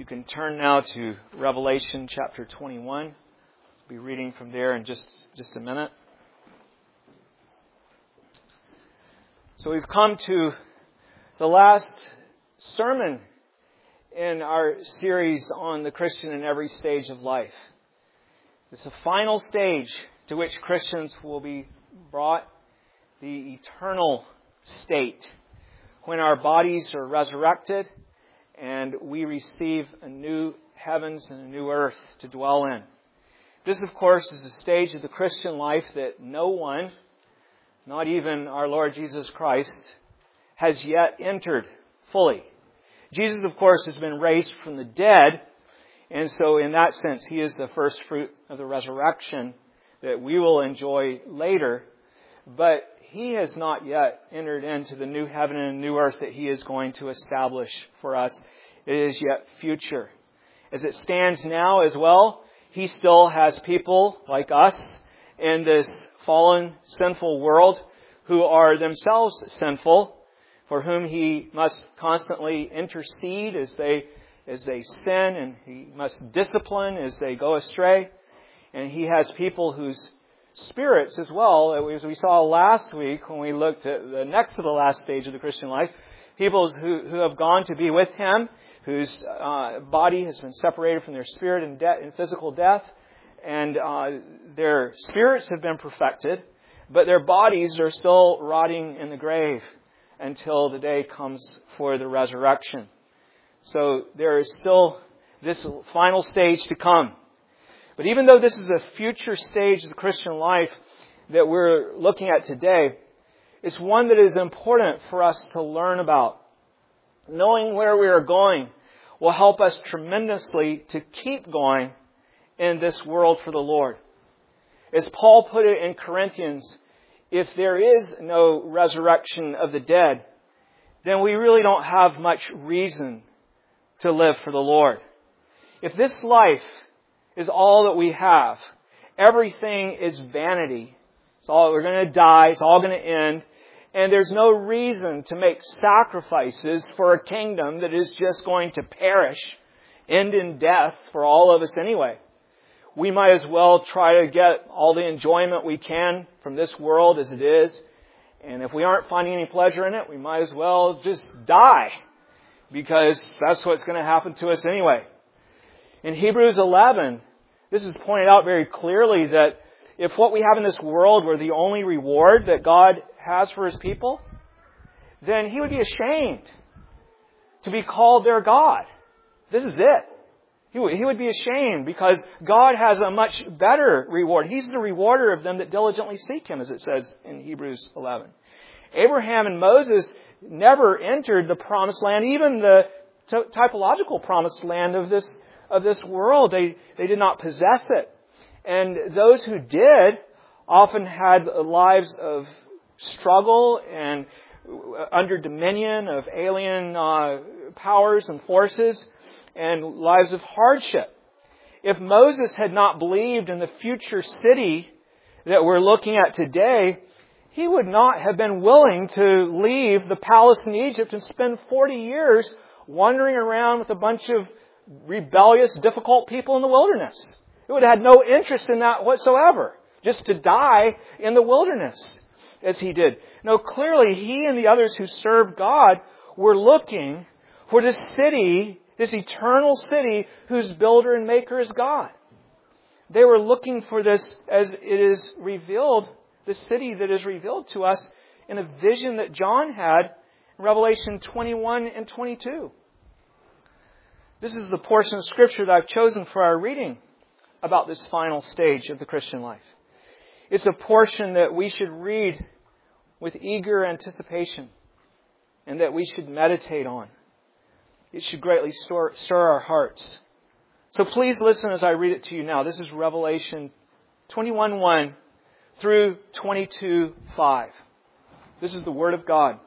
You can turn now to Revelation chapter 21. I'll be reading from there in just a minute. So we've come to the last sermon in our series on the Christian in every stage of life. It's the final stage to which Christians will be brought, the eternal state, when our bodies are resurrected and we receive a new heavens and a new earth to dwell in. This, of course, is a stage of the Christian life that no one, not even our Lord Jesus Christ, has yet entered fully. Jesus, of course, has been raised from the dead, and so in that sense, He is the first fruit of the resurrection that we will enjoy later. But He has not yet entered into the new heaven and new earth that He is going to establish for us. It is yet future. As it stands now as well, He still has people like us in this fallen, sinful world who are themselves sinful, for whom He must constantly intercede as they sin, and He must discipline as they go astray. And He has people whose spirits as well, as we saw last week when we looked at the next to the last stage of the Christian life, people who have gone to be with Him, whose body has been separated from their spirit in physical death, and their spirits have been perfected, but their bodies are still rotting in the grave until the day comes for the resurrection. So there is still this final stage to come. But even though this is a future stage of the Christian life that we're looking at today, it's one that is important for us to learn about. Knowing where we are going will help us tremendously to keep going in this world for the Lord. As Paul put it in Corinthians, if there is no resurrection of the dead, then we really don't have much reason to live for the Lord. If this life is all that we have, everything is vanity. We're going to die. It's all going to end. And there's no reason to make sacrifices for a kingdom that is just going to perish, end in death for all of us anyway. We might as well try to get all the enjoyment we can from this world as it is. And if we aren't finding any pleasure in it, we might as well just die, because that's what's going to happen to us anyway. In Hebrews 11, this is pointed out very clearly that if what we have in this world were the only reward that God has for His people, then He would be ashamed to be called their God. This is it. He would be ashamed, because God has a much better reward. He's the rewarder of them that diligently seek Him, as it says in Hebrews 11. Abraham and Moses never entered the promised land, even the typological promised land of this world. They did not possess it. And those who did often had lives of struggle and under dominion of alien powers and forces, and lives of hardship. If Moses had not believed in the future city that we're looking at today, he would not have been willing to leave the palace in Egypt and spend 40 years wandering around with a bunch of rebellious, difficult people in the wilderness. He would have had no interest in that whatsoever, just to die in the wilderness as he did. No, clearly he and the others who served God were looking for this city, this eternal city whose builder and maker is God. They were looking for this as it is revealed, the city that is revealed to us in a vision that John had in Revelation 21 and 22. This is the portion of Scripture that I've chosen for our reading about this final stage of the Christian life. It's a portion that we should read with eager anticipation and that we should meditate on. It should greatly stir our hearts. So please listen as I read it to you now. This is Revelation 21:1 through 22:5. This is the Word of God.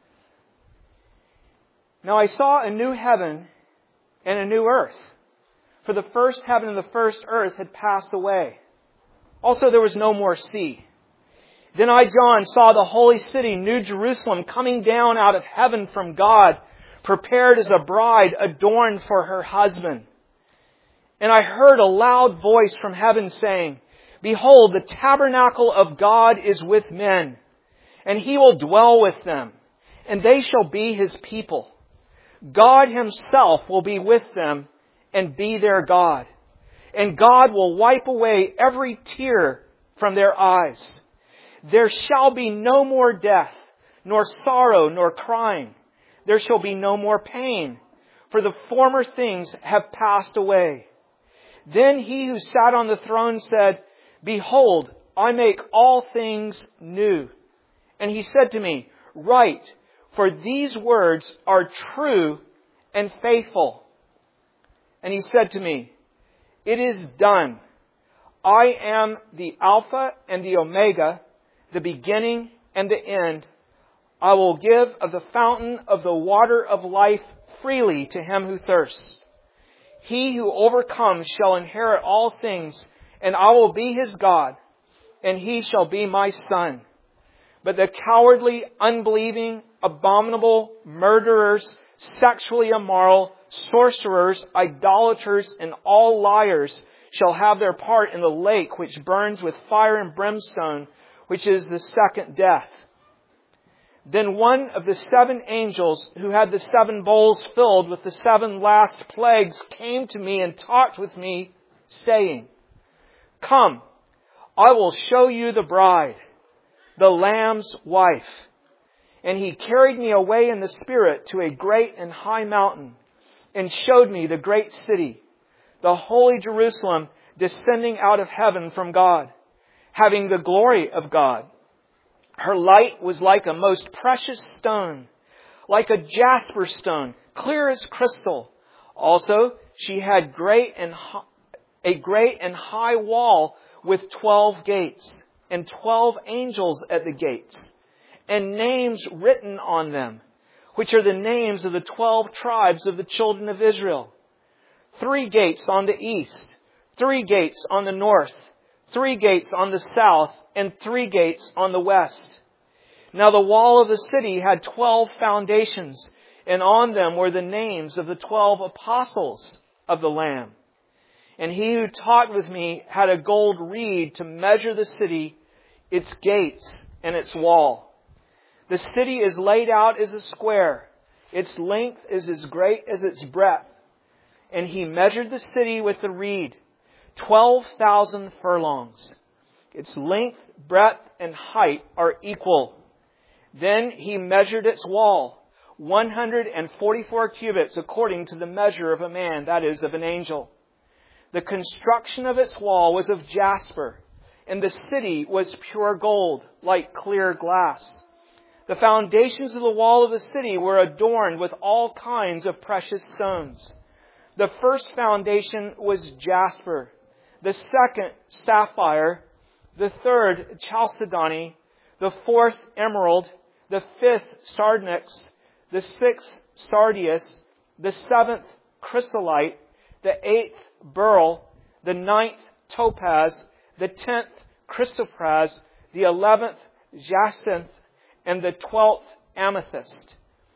Now I saw a new heaven and a new earth, for the first heaven and the first earth had passed away. Also there was no more sea. Then I, John, saw the holy city, New Jerusalem, coming down out of heaven from God, prepared as a bride adorned for her husband. And I heard a loud voice from heaven saying, Behold, the tabernacle of God is with men, and He will dwell with them, and they shall be His people. God Himself will be with them and be their God. And God will wipe away every tear from their eyes. There shall be no more death, nor sorrow, nor crying. There shall be no more pain, for the former things have passed away. Then He who sat on the throne said, Behold, I make all things new. And He said to me, Write, for these words are true and faithful. And He said to me, It is done. I am the Alpha and the Omega, the beginning and the end. I will give of the fountain of the water of life freely to him who thirsts. He who overcomes shall inherit all things, and I will be his God, and he shall be my son. But the cowardly, unbelieving, abominable, murderers, sexually immoral, sorcerers, idolaters, and all liars shall have their part in the lake which burns with fire and brimstone, which is the second death. Then one of the 7 angels who had the 7 bowls filled with the 7 last plagues came to me and talked with me, saying, Come, I will show you the bride, the Lamb's wife. And he carried me away in the Spirit to a great and high mountain, and showed me the great city, the holy Jerusalem, descending out of heaven from God, having the glory of God. Her light was like a most precious stone, like a jasper stone, clear as crystal. Also, she had a great and high wall with 12 gates, and 12 angels at the gates, and names written on them, which are the names of the 12 tribes of the children of Israel. 3 gates on the east, 3 gates on the north, 3 gates on the south, and 3 gates on the west. Now the wall of the city had 12 foundations, and on them were the names of the 12 apostles of the Lamb. And he who talked with me had a gold reed to measure the city, its gates, and its wall. The city is laid out as a square. Its length is as great as its breadth. And he measured the city with the reed, 12,000 furlongs. Its length, breadth, and height are equal. Then he measured its wall, 144 cubits according to the measure of a man, that is, of an angel. The construction of its wall was of jasper, and the city was pure gold, like clear glass. The foundations of the wall of the city were adorned with all kinds of precious stones. The first foundation was jasper, the second sapphire, the third chalcedony, the fourth emerald, the fifth sardonyx, the sixth sardius, the seventh chrysolite, the 8th beryl, the 9th topaz, the 10th chrysoprase, the 11th jacinth, and the 12th amethyst.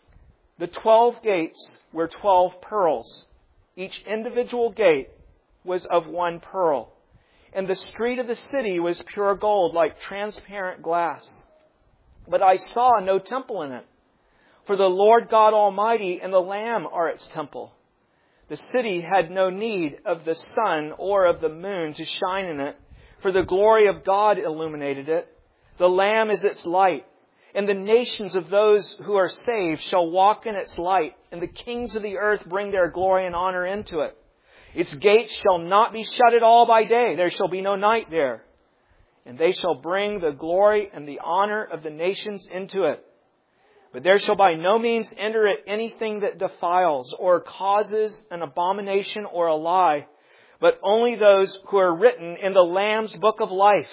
The 12 gates were 12 pearls. Each individual gate was of 1 pearl. And the street of the city was pure gold, like transparent glass. But I saw no temple in it, for the Lord God Almighty and the Lamb are its temple. The city had no need of the sun or of the moon to shine in it, for the glory of God illuminated it. The Lamb is its light, and the nations of those who are saved shall walk in its light, and the kings of the earth bring their glory and honor into it. Its gates shall not be shut at all by day. There shall be no night there. And they shall bring the glory and the honor of the nations into it. But there shall by no means enter it anything that defiles or causes an abomination or a lie, but only those who are written in the Lamb's book of life.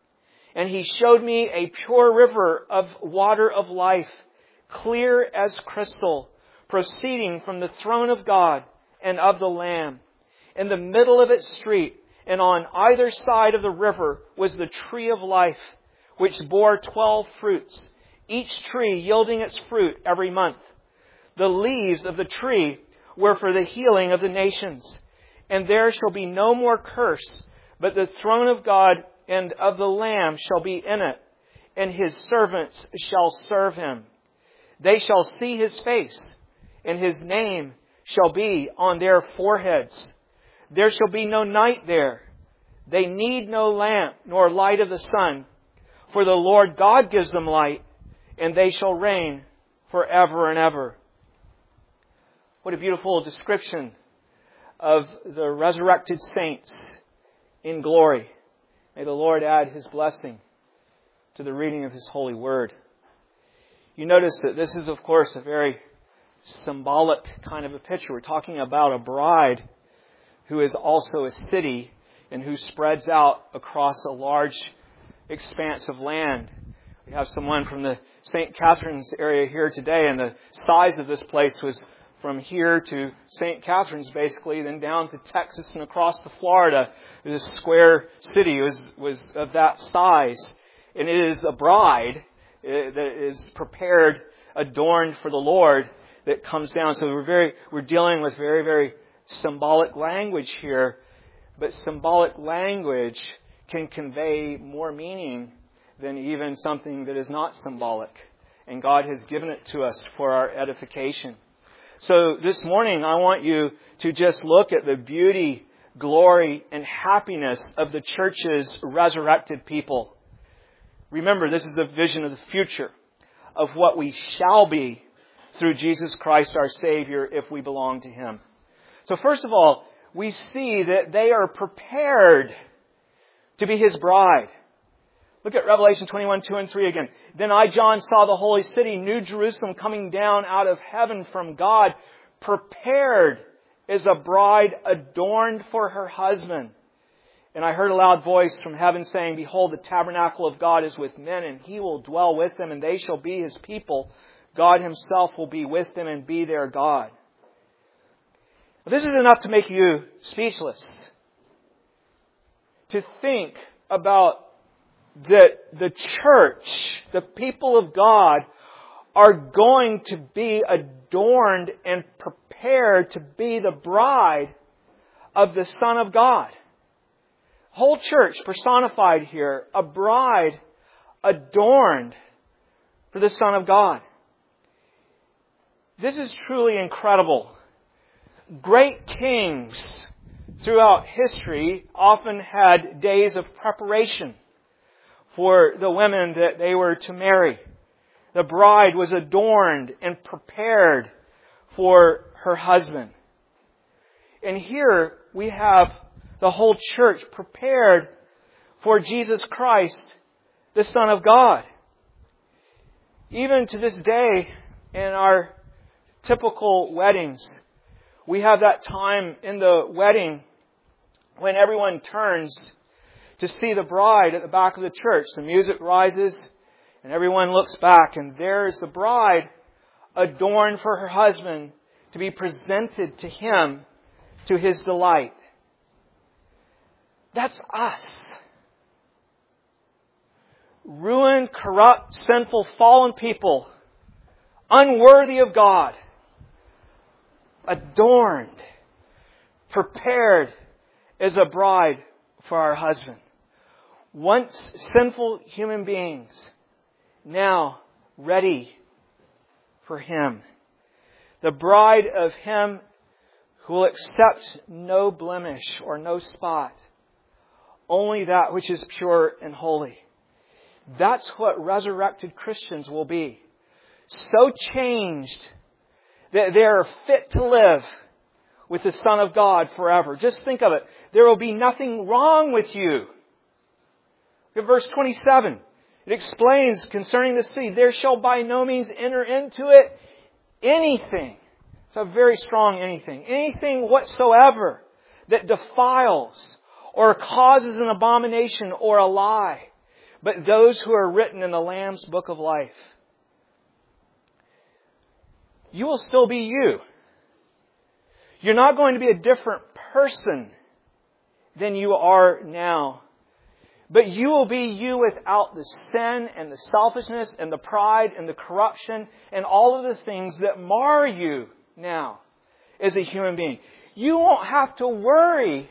And he showed me a pure river of water of life, clear as crystal, proceeding from the throne of God and of the Lamb. In the middle of its street, and on either side of the river, was the tree of life, which bore 12 fruits, each tree yielding its fruit every month. the leaves of the tree were for the healing of the nations. And there shall be no more curse, but the throne of God and of the Lamb shall be in it, and His servants shall serve Him. They shall see His face, and His name shall be on their foreheads. There shall be no night there. They need no lamp nor light of the sun, for the Lord God gives them light, and they shall reign forever and ever. What a beautiful description of the resurrected saints in glory. May the Lord add His blessing to the reading of His holy word. You notice that this is, of course, a very symbolic kind of a picture. We're talking about a bride who is also a city and who spreads out across a large expanse of land. We have someone from the St. Catharines area here today, and the size of this place was from here to St. Catharines, basically, then down to Texas and across to Florida. This square city was of that size. And it is a bride that is prepared, adorned for the Lord, that comes down. So we're dealing with very, very symbolic language here. But symbolic language can convey more meaning than even something that is not symbolic. And God has given it to us for our edification. So this morning, I want you to just look at the beauty, glory, and happiness of the church's resurrected people. Remember, this is a vision of the future, of what we shall be through Jesus Christ our Savior if we belong to Him. So first of all, we see that they are prepared to be His bride. Look at Revelation 21, 2 and 3 again. Then I, John, saw the holy city, New Jerusalem, coming down out of heaven from God, prepared as a bride adorned for her husband. And I heard a loud voice from heaven saying, Behold, the tabernacle of God is with men, and He will dwell with them, and they shall be His people. God Himself will be with them and be their God. This is enough to make you speechless. To think about that the church, the people of God, are going to be adorned and prepared to be the bride of the Son of God. Whole church personified here, a bride adorned for the Son of God. This is truly incredible. Great kings throughout history often had days of preparation for the women that they were to marry. The bride was adorned and prepared for her husband. And here we have the whole church prepared for Jesus Christ, the Son of God. Even to this day, in our typical weddings, we have that time in the wedding when everyone turns to see the bride at the back of the church. The music rises and everyone looks back, and there is the bride adorned for her husband to be presented to him to his delight. That's us. Ruined, corrupt, sinful, fallen people, unworthy of God, adorned, prepared as a bride for our husband. Once sinful human beings, now ready for Him. The bride of Him who will accept no blemish or no spot, only that which is pure and holy. That's what resurrected Christians will be. So changed that they are fit to live with the Son of God forever. Just think of it. There will be nothing wrong with you. Look at verse 27. It explains concerning the sea, there shall by no means enter into it anything. It's a very strong anything. Anything whatsoever that defiles or causes an abomination or a lie, but those who are written in the Lamb's book of life. You will still be you. You're not going to be a different person than you are now. But you will be you without the sin and the selfishness and the pride and the corruption and all of the things that mar you now as a human being. You won't have to worry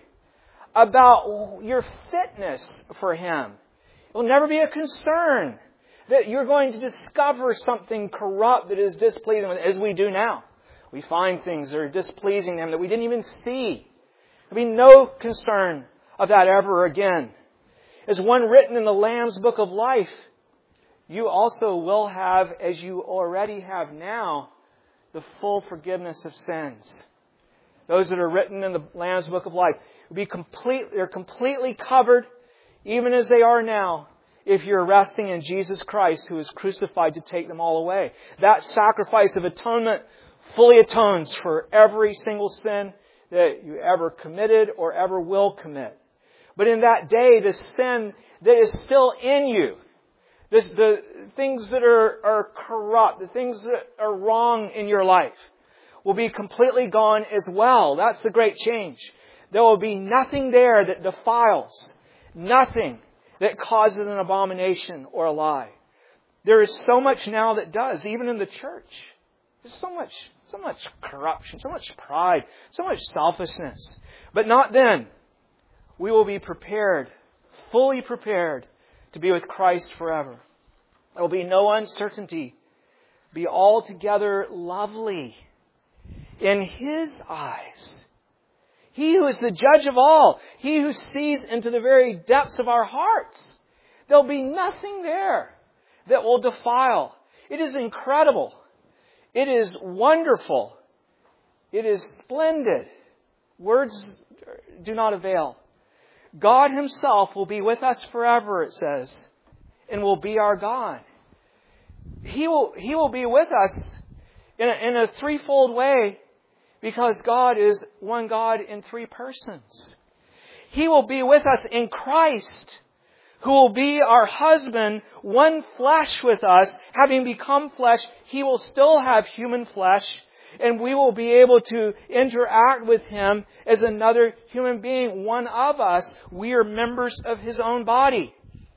about your fitness for Him. It will never be a concern that you're going to discover something corrupt that is displeasing, as we do now. We find things that are displeasing to Him that we didn't even see. There'll be no concern of that ever again. As one written in the Lamb's Book of Life, you also will have, as you already have now, the full forgiveness of sins. Those that are written in the Lamb's Book of Life they're completely covered, even as they are now, if you're resting in Jesus Christ, who is crucified to take them all away. That sacrifice of atonement fully atones for every single sin that you ever committed or ever will commit. But in that day, the sin that is still in you, the things that are corrupt, the things that are wrong in your life, will be completely gone as well. That's the great change. There will be nothing there that defiles, nothing that causes an abomination or a lie. There is so much now that does, even in the church. There's so much corruption, so much pride, so much selfishness. But not then. We will be prepared, fully prepared, to be with Christ forever. There will be no uncertainty. Be altogether lovely in His eyes. He who is the judge of all. He who sees into the very depths of our hearts. There'll be nothing there that will defile. It is incredible. It is wonderful. It is splendid. Words do not avail. God Himself will be with us forever, it says, and will be our God. He will be with us in a threefold way, because God is one God in three persons. He will be with us in Christ, who will be our husband, one flesh with us. Having become flesh, He will still have human flesh, and we will be able to interact with Him as another human being, one of us. We are members of His own body.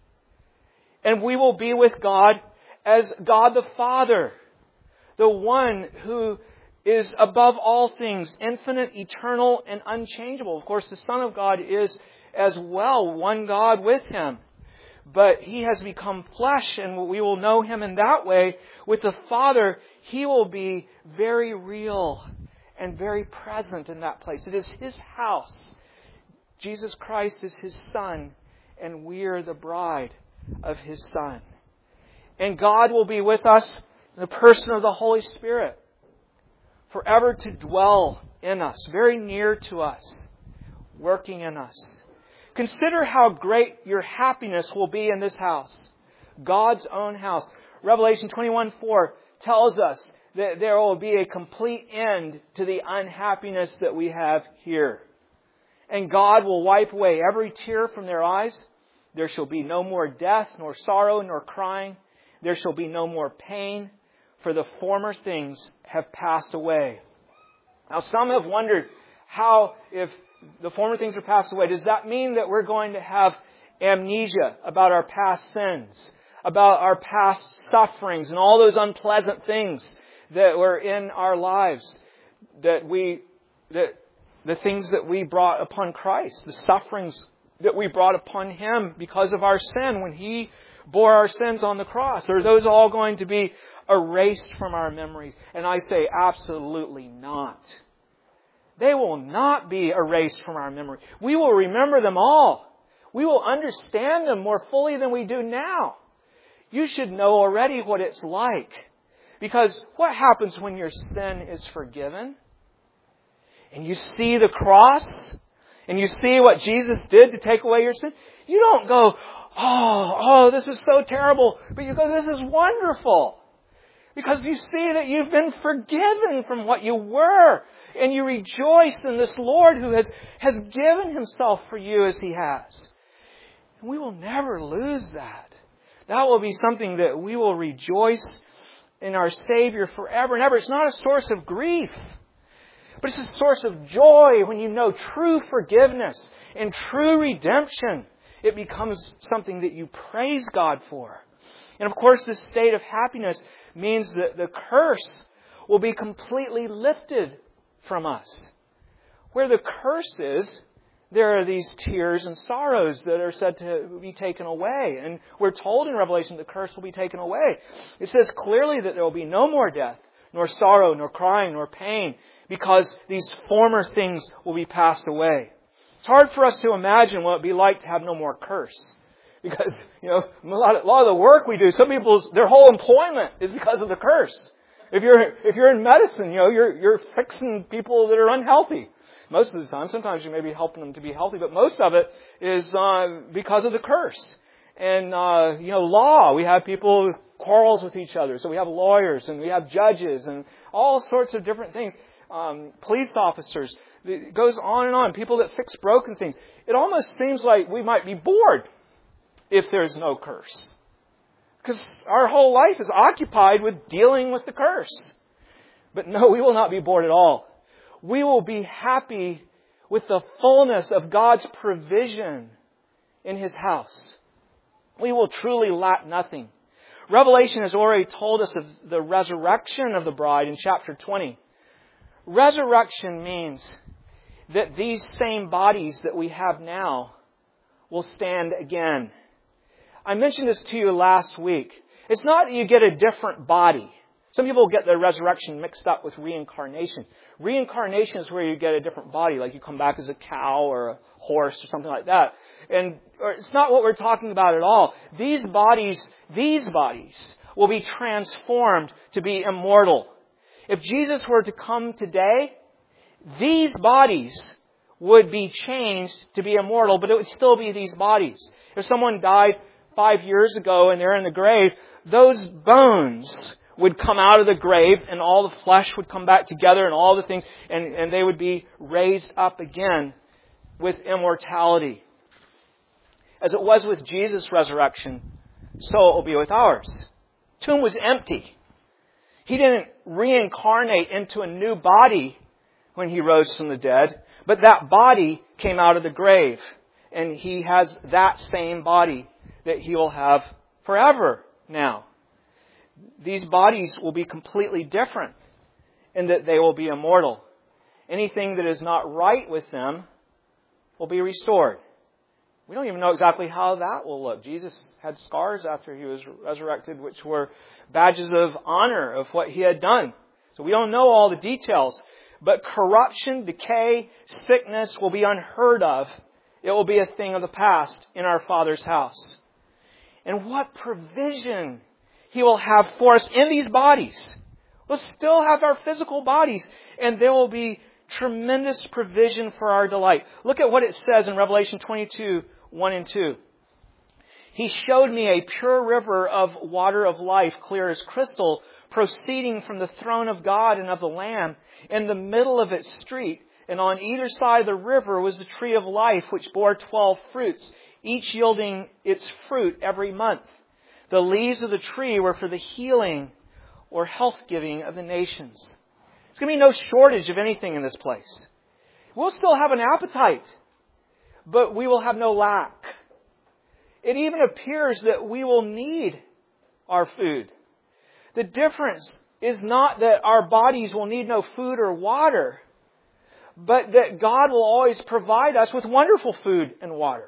And we will be with God as God the Father, the one who is above all things, infinite, eternal, and unchangeable. Of course, the Son of God is as well one God with Him. But He has become flesh, and we will know Him in that way. With the Father, He will be very real and very present in that place. It is His house. Jesus Christ is His Son, and we are the bride of His Son. And God will be with us in the person of the Holy Spirit, forever to dwell in us, very near to us, working in us. Consider how great your happiness will be in this house, God's own house. Revelation 21:4 tells us that there will be a complete end to the unhappiness that we have here. And God will wipe away every tear from their eyes. There shall be no more death, nor sorrow, nor crying. There shall be no more pain, for the former things have passed away. Now, some have wondered how, if the former things are passed away, does that mean that we're going to have amnesia about our past sins, about our past sufferings, and all those unpleasant things that were in our lives, that the things that we brought upon Christ, the sufferings that we brought upon Him because of our sin when He bore our sins on the cross? Are those all going to be erased from our memories? And I say absolutely not. They will not be erased from our memory. We will remember them all. We will understand them more fully than we do now. You should know already what it's like. Because what happens when your sin is forgiven? And you see the cross, and you see what Jesus did to take away your sin? You don't go, oh, this is so terrible. But you go, this is wonderful. Because you see that you've been forgiven from what you were. And you rejoice in this Lord who has given Himself for you as He has. And we will never lose that. That will be something that we will rejoice in our Savior forever and ever. It's not a source of grief, but it's a source of joy when you know true forgiveness and true redemption it becomes something that you praise God for. And of course, this state of happiness means that the curse will be completely lifted from us. Where the curse is, there are these tears and sorrows that are said to be taken away. And we're told in Revelation the curse will be taken away. It says clearly that there will be no more death, nor sorrow, nor crying, nor pain, because these former things will be passed away. It's hard for us to imagine what it would be like to have no more curse. Because, a lot of the work we do, some people's, their whole employment is because of the curse. If you're in medicine, you're fixing people that are unhealthy. Most of the time, sometimes you may be helping them to be healthy, but most of it is because of the curse. And, law, we have people with quarrels with each other. So we have lawyers and we have judges and all sorts of different things. Police officers. It goes on and on. People that fix broken things. It almost seems like we might be bored if there's no curse. Because our whole life is occupied with dealing with the curse. But no, we will not be bored at all. We will be happy with the fullness of God's provision in His house. We will truly lack nothing. Revelation has already told us of the resurrection of the bride in chapter 20. Resurrection means that these same bodies that we have now will stand again. I mentioned this to you last week. It's not that you get a different body. Some people get the resurrection mixed up with reincarnation. Reincarnation is where you get a different body, like you come back as a cow or a horse or something like that. And it's not what we're talking about at all. These bodies will be transformed to be immortal. If Jesus were to come today, these bodies would be changed to be immortal, but it would still be these bodies. If someone died 5 years ago and they're in the grave, those bones would come out of the grave and all the flesh would come back together and all the things, and they would be raised up again with immortality. As it was with Jesus' resurrection, so it will be with ours. The tomb was empty. He didn't reincarnate into a new body when He rose from the dead, but that body came out of the grave, and He has that same body that He will have forever now. These bodies will be completely different in that they will be immortal. Anything that is not right with them will be restored. We don't even know exactly how that will look. Jesus had scars after He was resurrected, which were badges of honor of what He had done. So we don't know all the details. But corruption, decay, sickness will be unheard of. It will be a thing of the past in our Father's house. And what provision He will have for us in these bodies. We'll still have our physical bodies, and there will be tremendous provision for our delight. Look at what it says in Revelation 22, 1 and 2. He showed me a pure river of water of life, clear as crystal, proceeding from the throne of God and of the Lamb. In the middle of its street, and on either side of the river, was the tree of life, which bore 12 fruits, each yielding its fruit every month. The leaves of the tree were for the healing or health-giving of the nations. There's going to be no shortage of anything in this place. We'll still have an appetite, but we will have no lack. It even appears that we will need our food. The difference is not that our bodies will need no food or water, but that God will always provide us with wonderful food and water.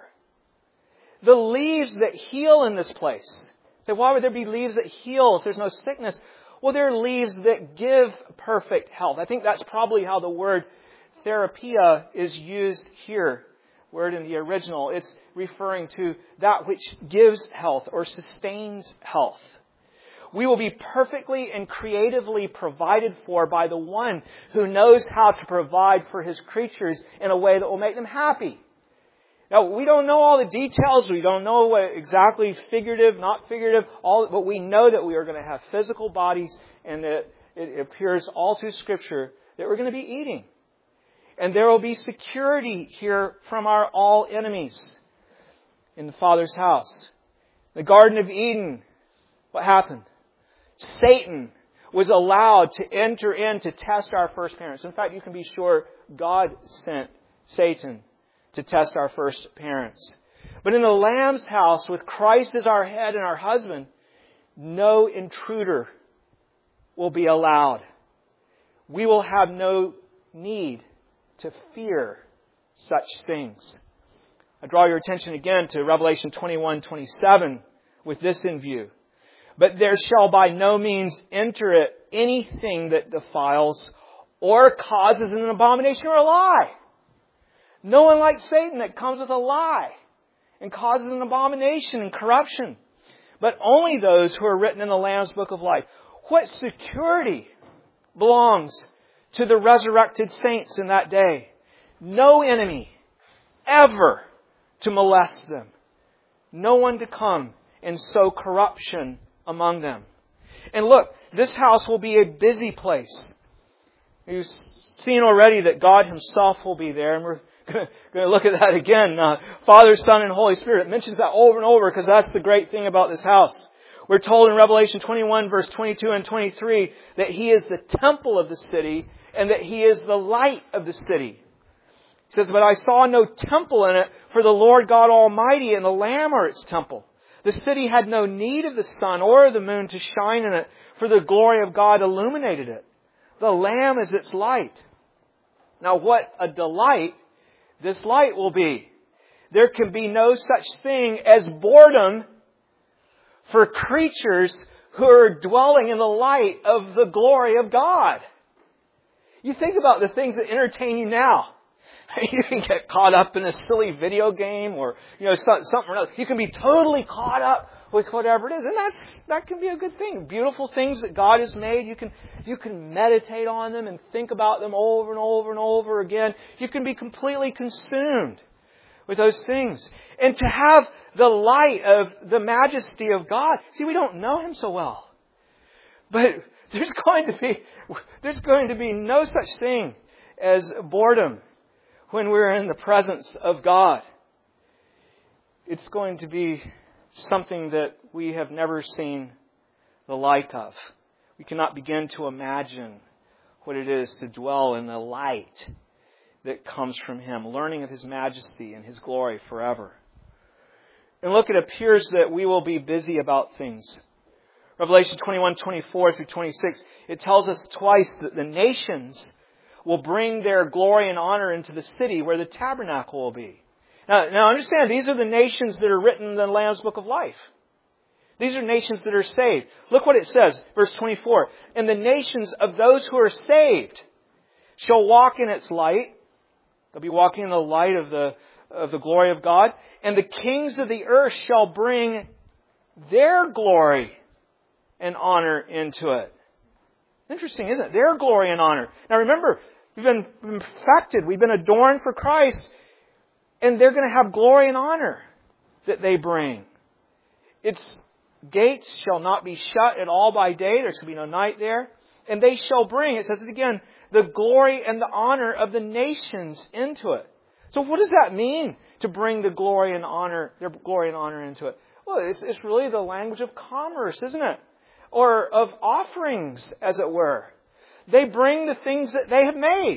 The leaves that heal in this place. So why would there be leaves that heal if there's no sickness? Well, there are leaves that give perfect health. I think that's probably how the word therapia is used here. Word in the original. It's referring to that which gives health or sustains health. We will be perfectly and creatively provided for by the one who knows how to provide for His creatures in a way that will make them happy. Now, we don't know all the details. We don't know what exactly figurative, not figurative, but we know that we are going to have physical bodies, and that it appears all through Scripture that we're going to be eating. And there will be security here from our all enemies in the Father's house. The Garden of Eden, what happened? Satan was allowed to enter in to test our first parents. In fact, you can be sure God sent Satan to test our first parents. But in the Lamb's house, with Christ as our head and our husband, no intruder will be allowed. We will have no need to fear such things. I draw your attention again to Revelation 21:27 with this in view. But there shall by no means enter it anything that defiles or causes an abomination or a lie. No one like Satan that comes with a lie and causes an abomination and corruption, but only those who are written in the Lamb's book of life. What security belongs to the resurrected saints in that day? No enemy ever to molest them. No one to come and sow corruption among them. And look, this house will be a busy place. You've seen already that God Himself will be there, and we're going to look at that again. Father, Son, and Holy Spirit. It mentions that over and over because that's the great thing about this house. We're told in Revelation 21, verse 22 and 23, that He is the temple of the city and that He is the light of the city. He says, but I saw no temple in it, for the Lord God Almighty and the Lamb are its temple. The city had no need of the sun or the moon to shine in it, for the glory of God illuminated it. The Lamb is its light. Now what a delight this light will be. There can be no such thing as boredom for creatures who are dwelling in the light of the glory of God. You think about the things that entertain you now. You can get caught up in a silly video game or something or other. You can be totally caught up with whatever it is. And that can be a good thing. Beautiful things that God has made. You can meditate on them and think about them over and over and over again. You can be completely consumed with those things. And to have the light of the majesty of God. See, we don't know Him so well. But there's going to be no such thing as boredom when we're in the presence of God. It's going to be something that we have never seen the like of. We cannot begin to imagine what it is to dwell in the light that comes from Him, learning of His majesty and His glory forever. And look, it appears that we will be busy about things. Revelation 21:24 through 26, it tells us twice that the nations will bring their glory and honor into the city where the tabernacle will be. Now understand, these are the nations that are written in the Lamb's Book of Life. These are nations that are saved. Look what it says, verse 24. And the nations of those who are saved shall walk in its light. They'll be walking in the light of the glory of God. And the kings of the earth shall bring their glory and honor into it. Interesting, isn't it? Their glory and honor. Now remember, we've been perfected. We've been adorned for Christ. And they're going to have glory and honor that they bring. Its gates shall not be shut at all by day. There shall be no night there. And they shall bring, it says it again, the glory and the honor of the nations into it. So what does that mean, to bring the glory and honor, their glory and honor into it? Well, it's really the language of commerce, isn't it? Or of offerings, as it were. They bring the things that they have made.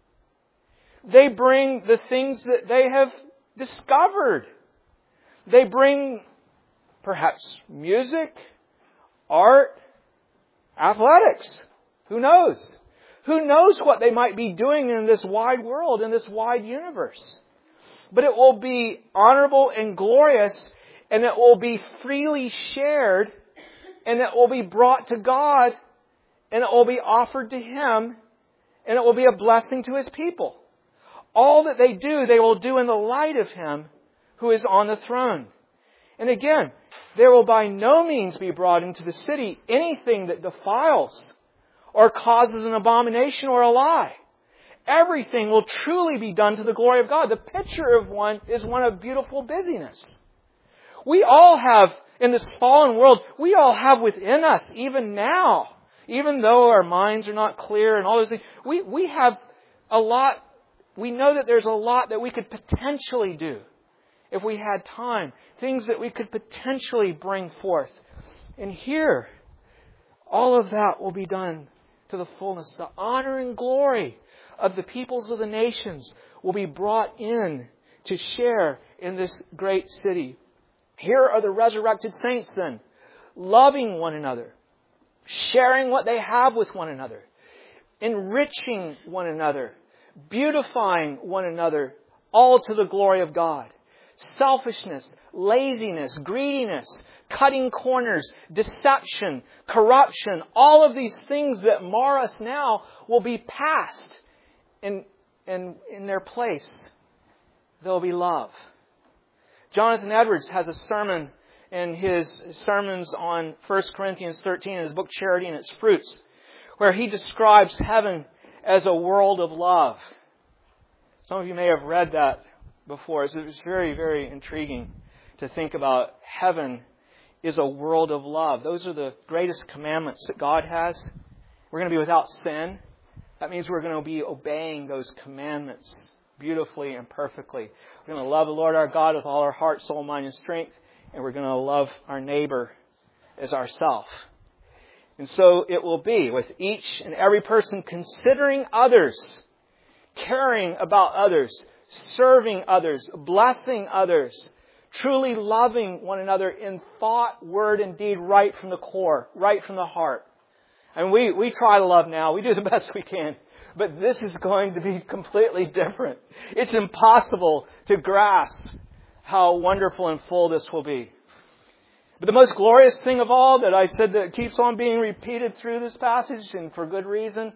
They bring the things that they have discovered. They bring perhaps music, art, athletics. Who knows? Who knows what they might be doing in this wide world, in this wide universe? But it will be honorable and glorious, and it will be freely shared, and it will be brought to God, and it will be offered to Him, and it will be a blessing to His people. All that they do, they will do in the light of Him who is on the throne. And again, there will by no means be brought into the city anything that defiles or causes an abomination or a lie. Everything will truly be done to the glory of God. The picture of one is one of beautiful busyness. We all have, in this fallen world, we all have within us, even now, even though our minds are not clear and all those things, we have a lot. We know that there's a lot that we could potentially do if we had time. Things that we could potentially bring forth. And here, all of that will be done to the fullness. The honor and glory of the peoples of the nations will be brought in to share in this great city. Here are the resurrected saints then, loving one another, sharing what they have with one another, enriching one another, beautifying one another, all to the glory of God. Selfishness, laziness, greediness, cutting corners, deception, corruption, all of these things that mar us now will be past. And in their place, there will be love. Jonathan Edwards has a sermon in his sermons on 1 Corinthians 13, in his book Charity and Its Fruits, where he describes heaven as a world of love. Some of you may have read that before. It's very, very intriguing to think about. Heaven is a world of love. Those are the greatest commandments that God has. We're going to be without sin. That means we're going to be obeying those commandments beautifully and perfectly. We're going to love the Lord our God with all our heart, soul, mind, and strength. And we're going to love our neighbor as ourself. And so it will be with each and every person considering others, caring about others, serving others, blessing others, truly loving one another in thought, word, and deed, right from the core, right from the heart. And we try to love now. We do the best we can. But this is going to be completely different. It's impossible to grasp how wonderful and full this will be. But the most glorious thing of all that I said that keeps on being repeated through this passage, and for good reason,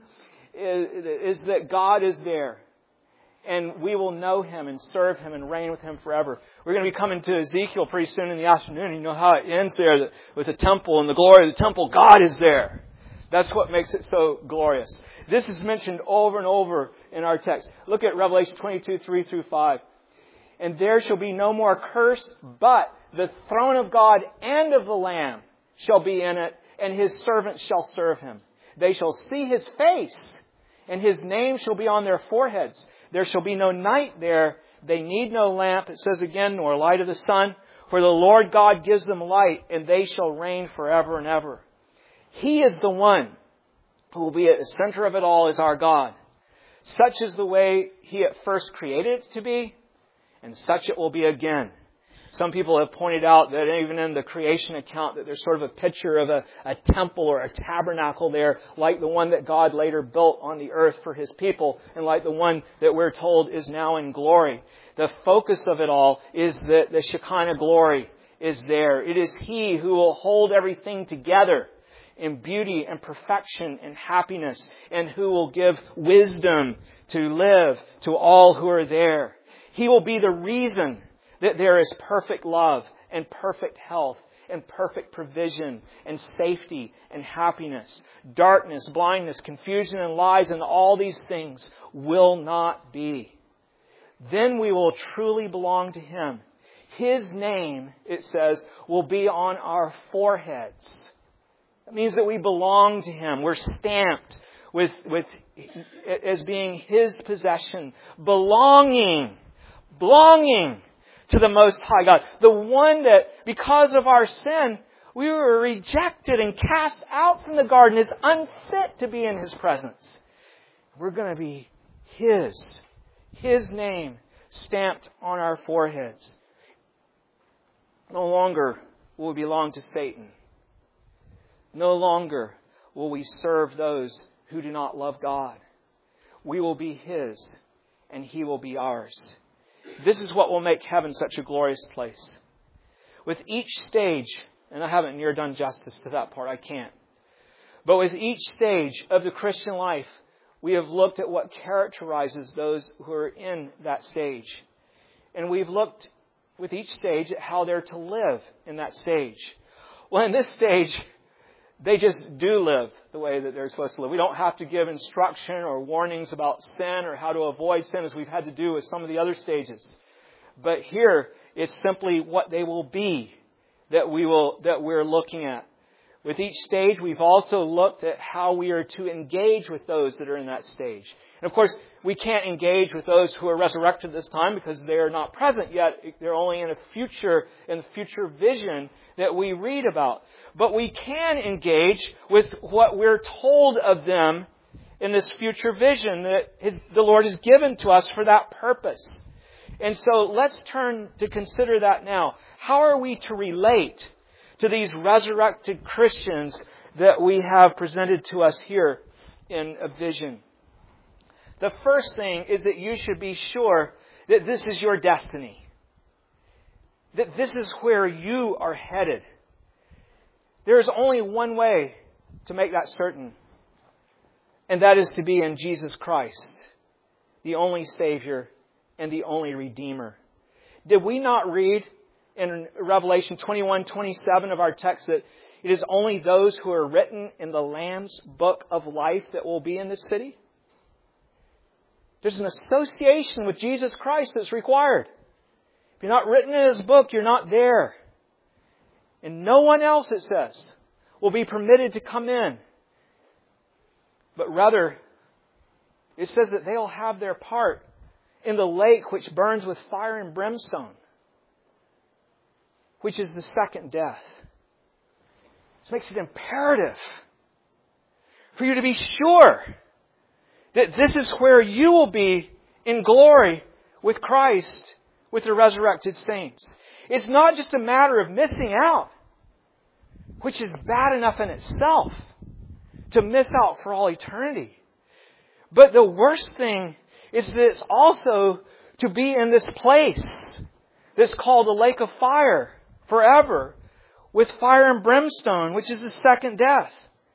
is that God is there. And we will know Him and serve Him and reign with Him forever. We're going to be coming to Ezekiel pretty soon in the afternoon. You know how it ends there with the temple and the glory of the temple. God is there. That's what makes it so glorious. This is mentioned over and over in our text. Look at Revelation 22, 3 through 5. And there shall be no more curse, but the throne of God and of the Lamb shall be in it, and His servants shall serve Him. They shall see His face, and His name shall be on their foreheads. There shall be no night there. They need no lamp, it says again, nor light of the sun. For the Lord God gives them light, and they shall reign forever and ever. He is the one who will be at the center of it all, is our God. Such is the way He at first created it to be, and such it will be again. Some people have pointed out that even in the creation account that there's sort of a picture of a temple or a tabernacle there, like the one that God later built on the earth for His people, and like the one that we're told is now in glory. The focus of it all is that the Shekinah glory is there. It is He who will hold everything together in beauty and perfection and happiness, and who will give wisdom to live to all who are there. He will be the reason that there is perfect love and perfect health and perfect provision and safety and happiness. Darkness, blindness, confusion and lies and all these things will not be. Then we will truly belong to Him. His name, it says, will be on our foreheads. That means that we belong to Him. We're stamped with as being His possession. Belonging to the Most High God. The one that, because of our sin, we were rejected and cast out from the garden, is unfit to be in His presence. We're going to be His name stamped on our foreheads. No longer will we belong to Satan. No longer will we serve those who do not love God. We will be His, and He will be ours. This is what will make heaven such a glorious place. With each stage, and I haven't near done justice to that part, I can't. But with each stage of the Christian life, we have looked at what characterizes those who are in that stage. And we've looked with each stage at how they're to live in that stage. Well, in this stage, they just do live the way that they're supposed to live. We don't have to give instruction or warnings about sin or how to avoid sin as we've had to do with some of the other stages. But here, it's simply what they will be that we're looking at. With each stage, we've also looked at how we are to engage with those that are in that stage. And of course, we can't engage with those who are resurrected this time because they are not present yet. They're only in the future vision that we read about. But we can engage with what we're told of them in this future vision that the Lord has given to us for that purpose. And so let's turn to consider that now. How are we to relate to these resurrected Christians that we have presented to us here in a vision? The first thing is that you should be sure that this is your destiny. That this is where you are headed. There is only one way to make that certain. And that is to be in Jesus Christ, the only Savior and the only Redeemer. Did we not read in Revelation 21:27 of our text that it is only those who are written in the Lamb's book of life that will be in this city? There's an association with Jesus Christ that's required. If you're not written in His book, you're not there. And no one else, it says, will be permitted to come in. But rather, it says that they'll have their part in the lake which burns with fire and brimstone, which is the second death. This makes it imperative for you to be sure that this is where you will be in glory with Christ, with the resurrected saints. It's not just a matter of missing out, which is bad enough in itself, to miss out for all eternity. But the worst thing is that it's also to be in this place that's called the lake of fire forever, with fire and brimstone, which is the second death.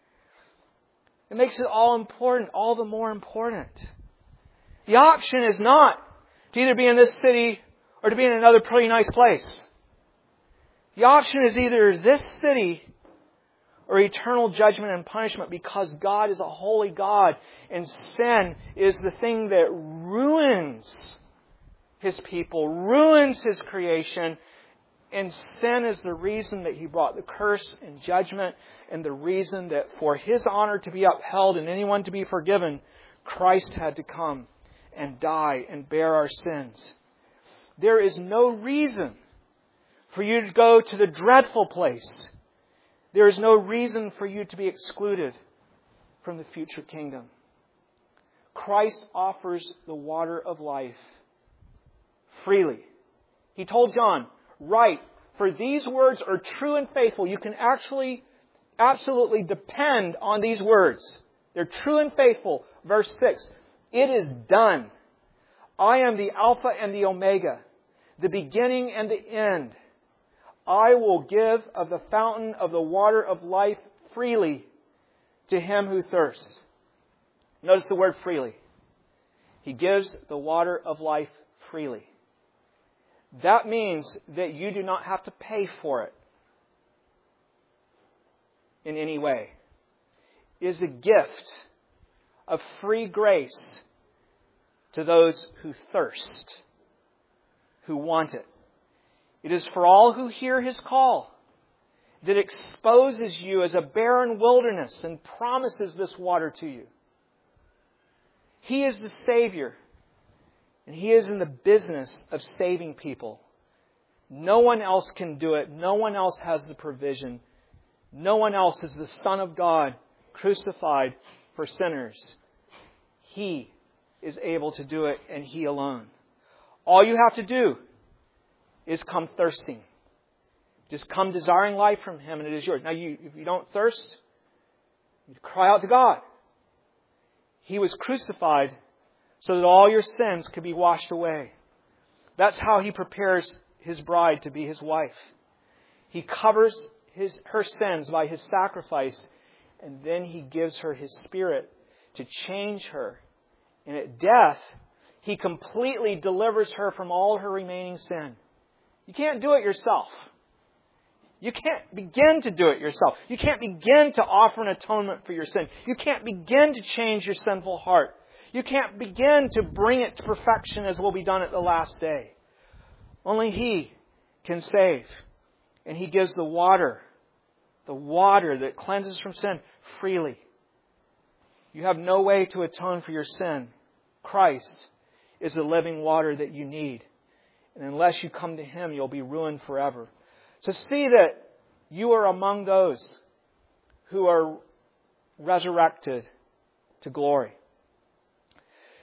It makes it all important, all the more important. The option is not to either be in this city or to be in another pretty nice place. The option is either this city or eternal judgment and punishment, because God is a holy God and sin is the thing that ruins His people, ruins His creation, and sin is the reason that He brought the curse and judgment, and the reason that for His honor to be upheld and anyone to be forgiven, Christ had to come and die and bear our sins. There is no reason for you to go to the dreadful place. There is no reason for you to be excluded from the future kingdom. Christ offers the water of life freely. He told John, "Write, for these words are true and faithful." You can actually absolutely depend on these words. They're true and faithful. Verse 6, "It is done. I am the Alpha and the Omega, the beginning and the end. I will give of the fountain of the water of life freely to him who thirsts." Notice the word freely. He gives the water of life freely. That means that you do not have to pay for it in any way. It is a gift of free grace to those who thirst, who want it. It is for all who hear His call, that exposes you as a barren wilderness and promises this water to you. He is the Savior, and He is in the business of saving people. No one else can do it. No one else has the provision. No one else is the Son of God crucified for sinners. He is able to do it, and He alone. All you have to do is come thirsting. Just come desiring life from Him, and it is yours. Now, if you don't thirst, you cry out to God. He was crucified so that all your sins could be washed away. That's how He prepares His bride to be His wife. He covers her sins by His sacrifice, and then He gives her His Spirit to change her. And at death, He completely delivers her from all her remaining sin. You can't do it yourself. You can't begin to do it yourself. You can't begin to offer an atonement for your sin. You can't begin to change your sinful heart. You can't begin to bring it to perfection as will be done at the last day. Only He can save. And He gives the water that cleanses from sin freely. You have no way to atone for your sin. Christ is the living water that you need. And unless you come to Him, you'll be ruined forever. So see that you are among those who are resurrected to glory.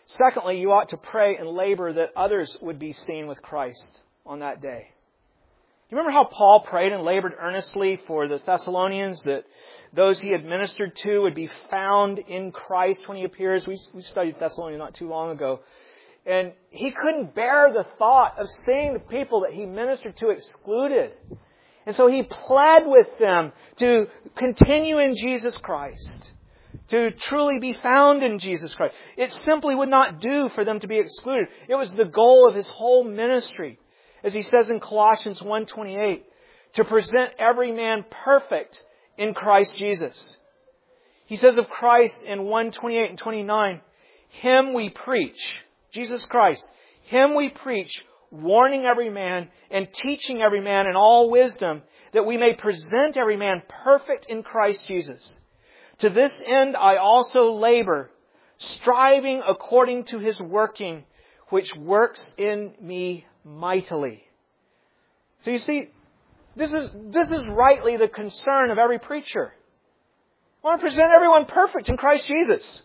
Secondly, you ought to pray and labor that others would be seen with Christ on that day. You remember how Paul prayed and labored earnestly for the Thessalonians, that those he had ministered to would be found in Christ when he appears? We studied Thessalonians not too long ago. And he couldn't bear the thought of seeing the people that he ministered to excluded. And so he pled with them to continue in Jesus Christ, to truly be found in Jesus Christ. It simply would not do for them to be excluded. It was the goal of his whole ministry. As he says in Colossians 1:28, to present every man perfect in Christ Jesus. He says of Christ in 1:28 and 29, Him we preach, Jesus Christ, Him we preach, warning every man and teaching every man in all wisdom, that we may present every man perfect in Christ Jesus. To this end I also labor, striving according to His working, which works in me mightily. So you see, this is rightly the concern of every preacher. I want to present everyone perfect in Christ Jesus.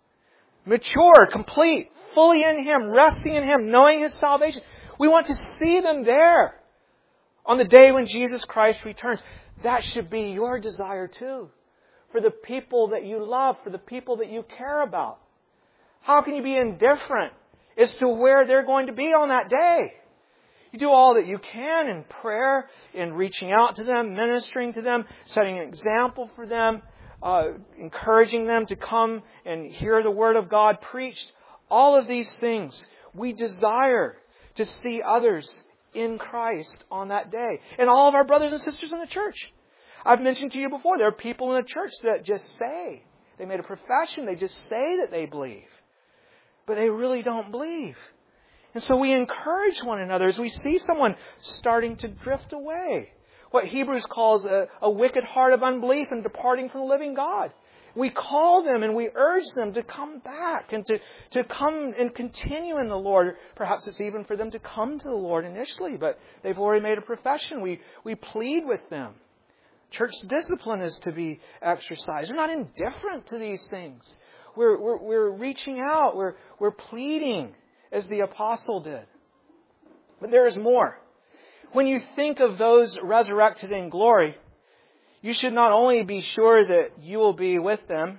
Mature, complete, fully in Him, resting in Him, knowing His salvation. We want to see them there on the day when Jesus Christ returns. That should be your desire too. For the people that you love, for the people that you care about. How can you be indifferent as to where they're going to be on that day? You do all that you can in prayer, in reaching out to them, ministering to them, setting an example for them, encouraging them to come and hear the Word of God preached. All of these things, we desire to see others in Christ on that day. And all of our brothers and sisters in the church. I've mentioned to you before, there are people in the church that just say, they made a profession, they just say that they believe. But they really don't believe. And so we encourage one another as we see someone starting to drift away. What Hebrews calls a wicked heart of unbelief and departing from the living God. We call them and we urge them to come back and to come and continue in the Lord. Perhaps it's even for them to come to the Lord initially, but they've already made a profession. We plead with them. Church discipline is to be exercised. We're not indifferent to these things. We're reaching out. We're pleading as the apostle did. But there is more. When you think of those resurrected in glory, you should not only be sure that you will be with them,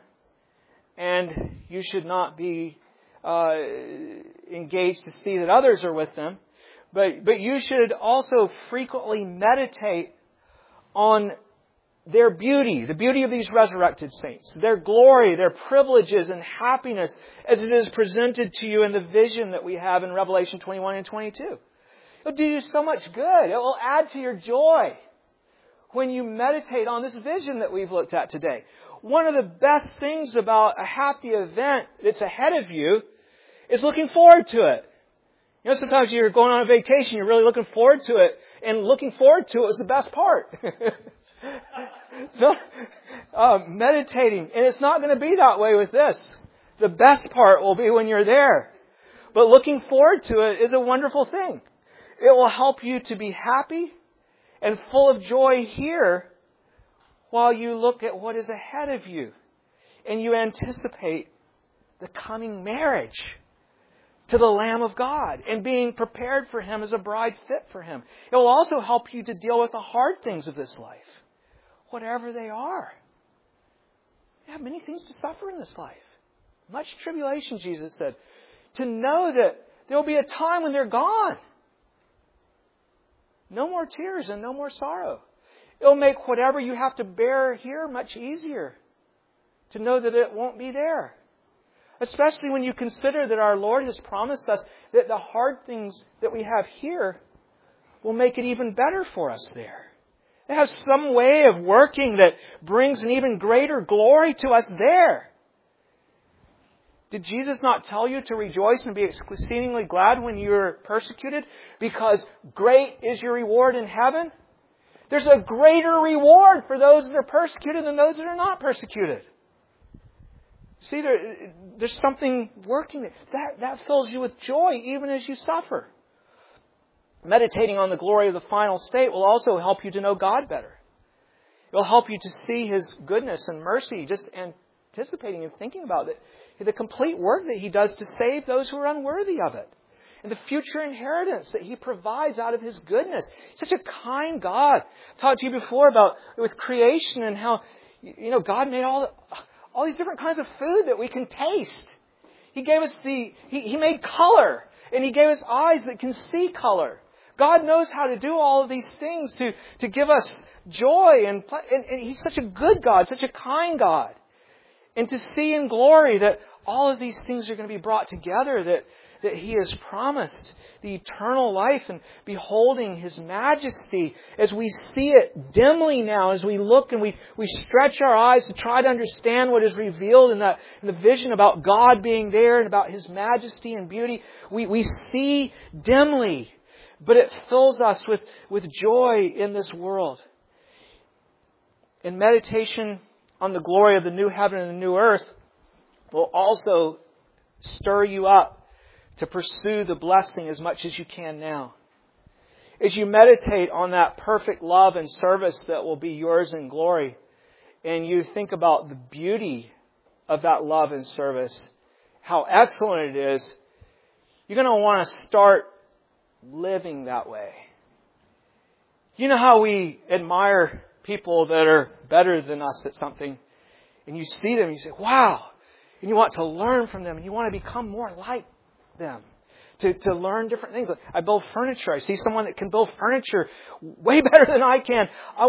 and you should not be engaged to see that others are with them, but you should also frequently meditate on their beauty, the beauty of these resurrected saints, their glory, their privileges and happiness as it is presented to you in the vision that we have in Revelation 21 and 22. It'll do you so much good. It will add to your joy when you meditate on this vision that we've looked at today. One of the best things about a happy event that's ahead of you is looking forward to it. You know, sometimes you're going on a vacation, you're really looking forward to it, and looking forward to it is the best part. So, meditating. And it's not going to be that way with this. The best part will be when you're there. But looking forward to it is a wonderful thing. It will help you to be happy and full of joy here while you look at what is ahead of you. And you anticipate the coming marriage to the Lamb of God and being prepared for Him as a bride fit for Him. It will also help you to deal with the hard things of this life, whatever they are. You have many things to suffer in this life. Much tribulation, Jesus said. To know that there will be a time when they're gone. No more tears and no more sorrow. It will make whatever you have to bear here much easier. To know that it won't be there. Especially when you consider that our Lord has promised us that the hard things that we have here will make it even better for us there. They have some way of working that brings an even greater glory to us there. Did Jesus not tell you to rejoice and be exceedingly glad when you're persecuted? Because great is your reward in heaven. There's a greater reward for those that are persecuted than those that are not persecuted. See, there's something working there. That fills you with joy even as you suffer. Meditating on the glory of the final state will also help you to know God better. It will help you to see His goodness and mercy just anticipating and thinking about the complete work that He does to save those who are unworthy of it. And the future inheritance that He provides out of His goodness. Such a kind God. I talked to you before about with creation and how, God made all these different kinds of food that we can taste. He gave us He made color. And He gave us eyes that can see color. God knows how to do all of these things to give us joy. And He's such a good God, such a kind God. And to see in glory that all of these things are going to be brought together, that He has promised the eternal life and beholding His majesty as we see it dimly now, as we look and we stretch our eyes to try to understand what is revealed in the vision about God being there and about His majesty and beauty. We see dimly, but it fills us with joy in this world. And meditation on the glory of the new heaven and the new earth will also stir you up to pursue the blessing as much as you can now. As you meditate on that perfect love and service that will be yours in glory, and you think about the beauty of that love and service, how excellent it is, you're going to want to start living that way. You know how we admire people that are better than us at something, and you see them and you say, wow, and you want to learn from them and you want to become more like them, to learn different things. I build furniture. I see someone that can build furniture way better than I can.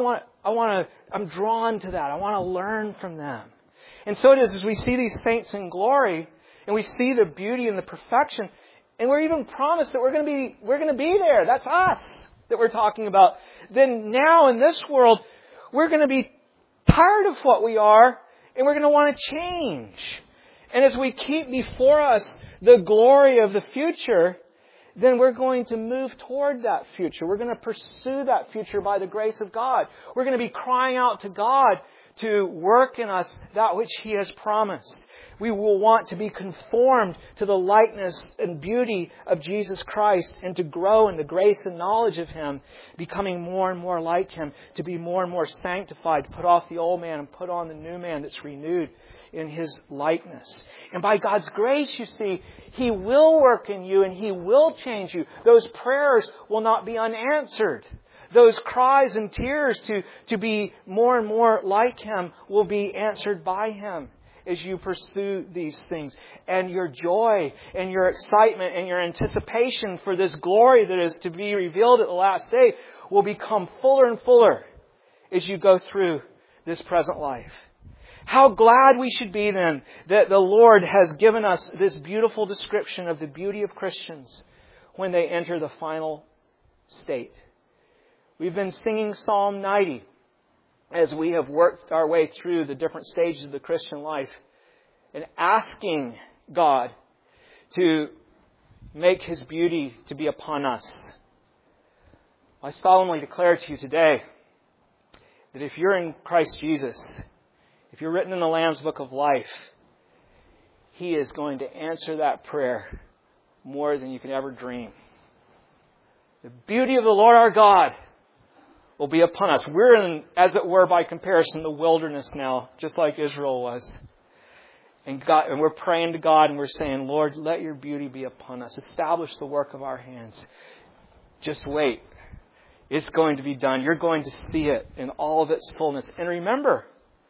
I'm drawn to that. I want to learn from them. And so it is as we see these saints in glory and we see the beauty and the perfection, and we're even promised that we're going to be there. That's us that we're talking about. Then now in this world, we're going to be tired of what we are, and we're going to want to change. And as we keep before us the glory of the future, then we're going to move toward that future. We're going to pursue that future by the grace of God. We're going to be crying out to God to work in us that which He has promised. We will want to be conformed to the likeness and beauty of Jesus Christ and to grow in the grace and knowledge of Him, becoming more and more like Him, to be more and more sanctified, to put off the old man and put on the new man that's renewed in His likeness. And by God's grace, you see, He will work in you and He will change you. Those prayers will not be unanswered. Those cries and tears to be more and more like Him will be answered by Him as you pursue these things. And your joy and your excitement and your anticipation for this glory that is to be revealed at the last day will become fuller and fuller as you go through this present life. How glad we should be then that the Lord has given us this beautiful description of the beauty of Christians when they enter the final state. We've been singing Psalm 90 as we have worked our way through the different stages of the Christian life and asking God to make His beauty to be upon us. I solemnly declare to you today that if you're in Christ Jesus, if you're written in the Lamb's Book of Life, He is going to answer that prayer more than you can ever dream. The beauty of the Lord our God will be upon us. We're in, as it were, by comparison, the wilderness now, just like Israel was. And we're praying to God and we're saying, Lord, let your beauty be upon us. Establish the work of our hands. Just wait. It's going to be done. You're going to see it in all of its fullness. And remember,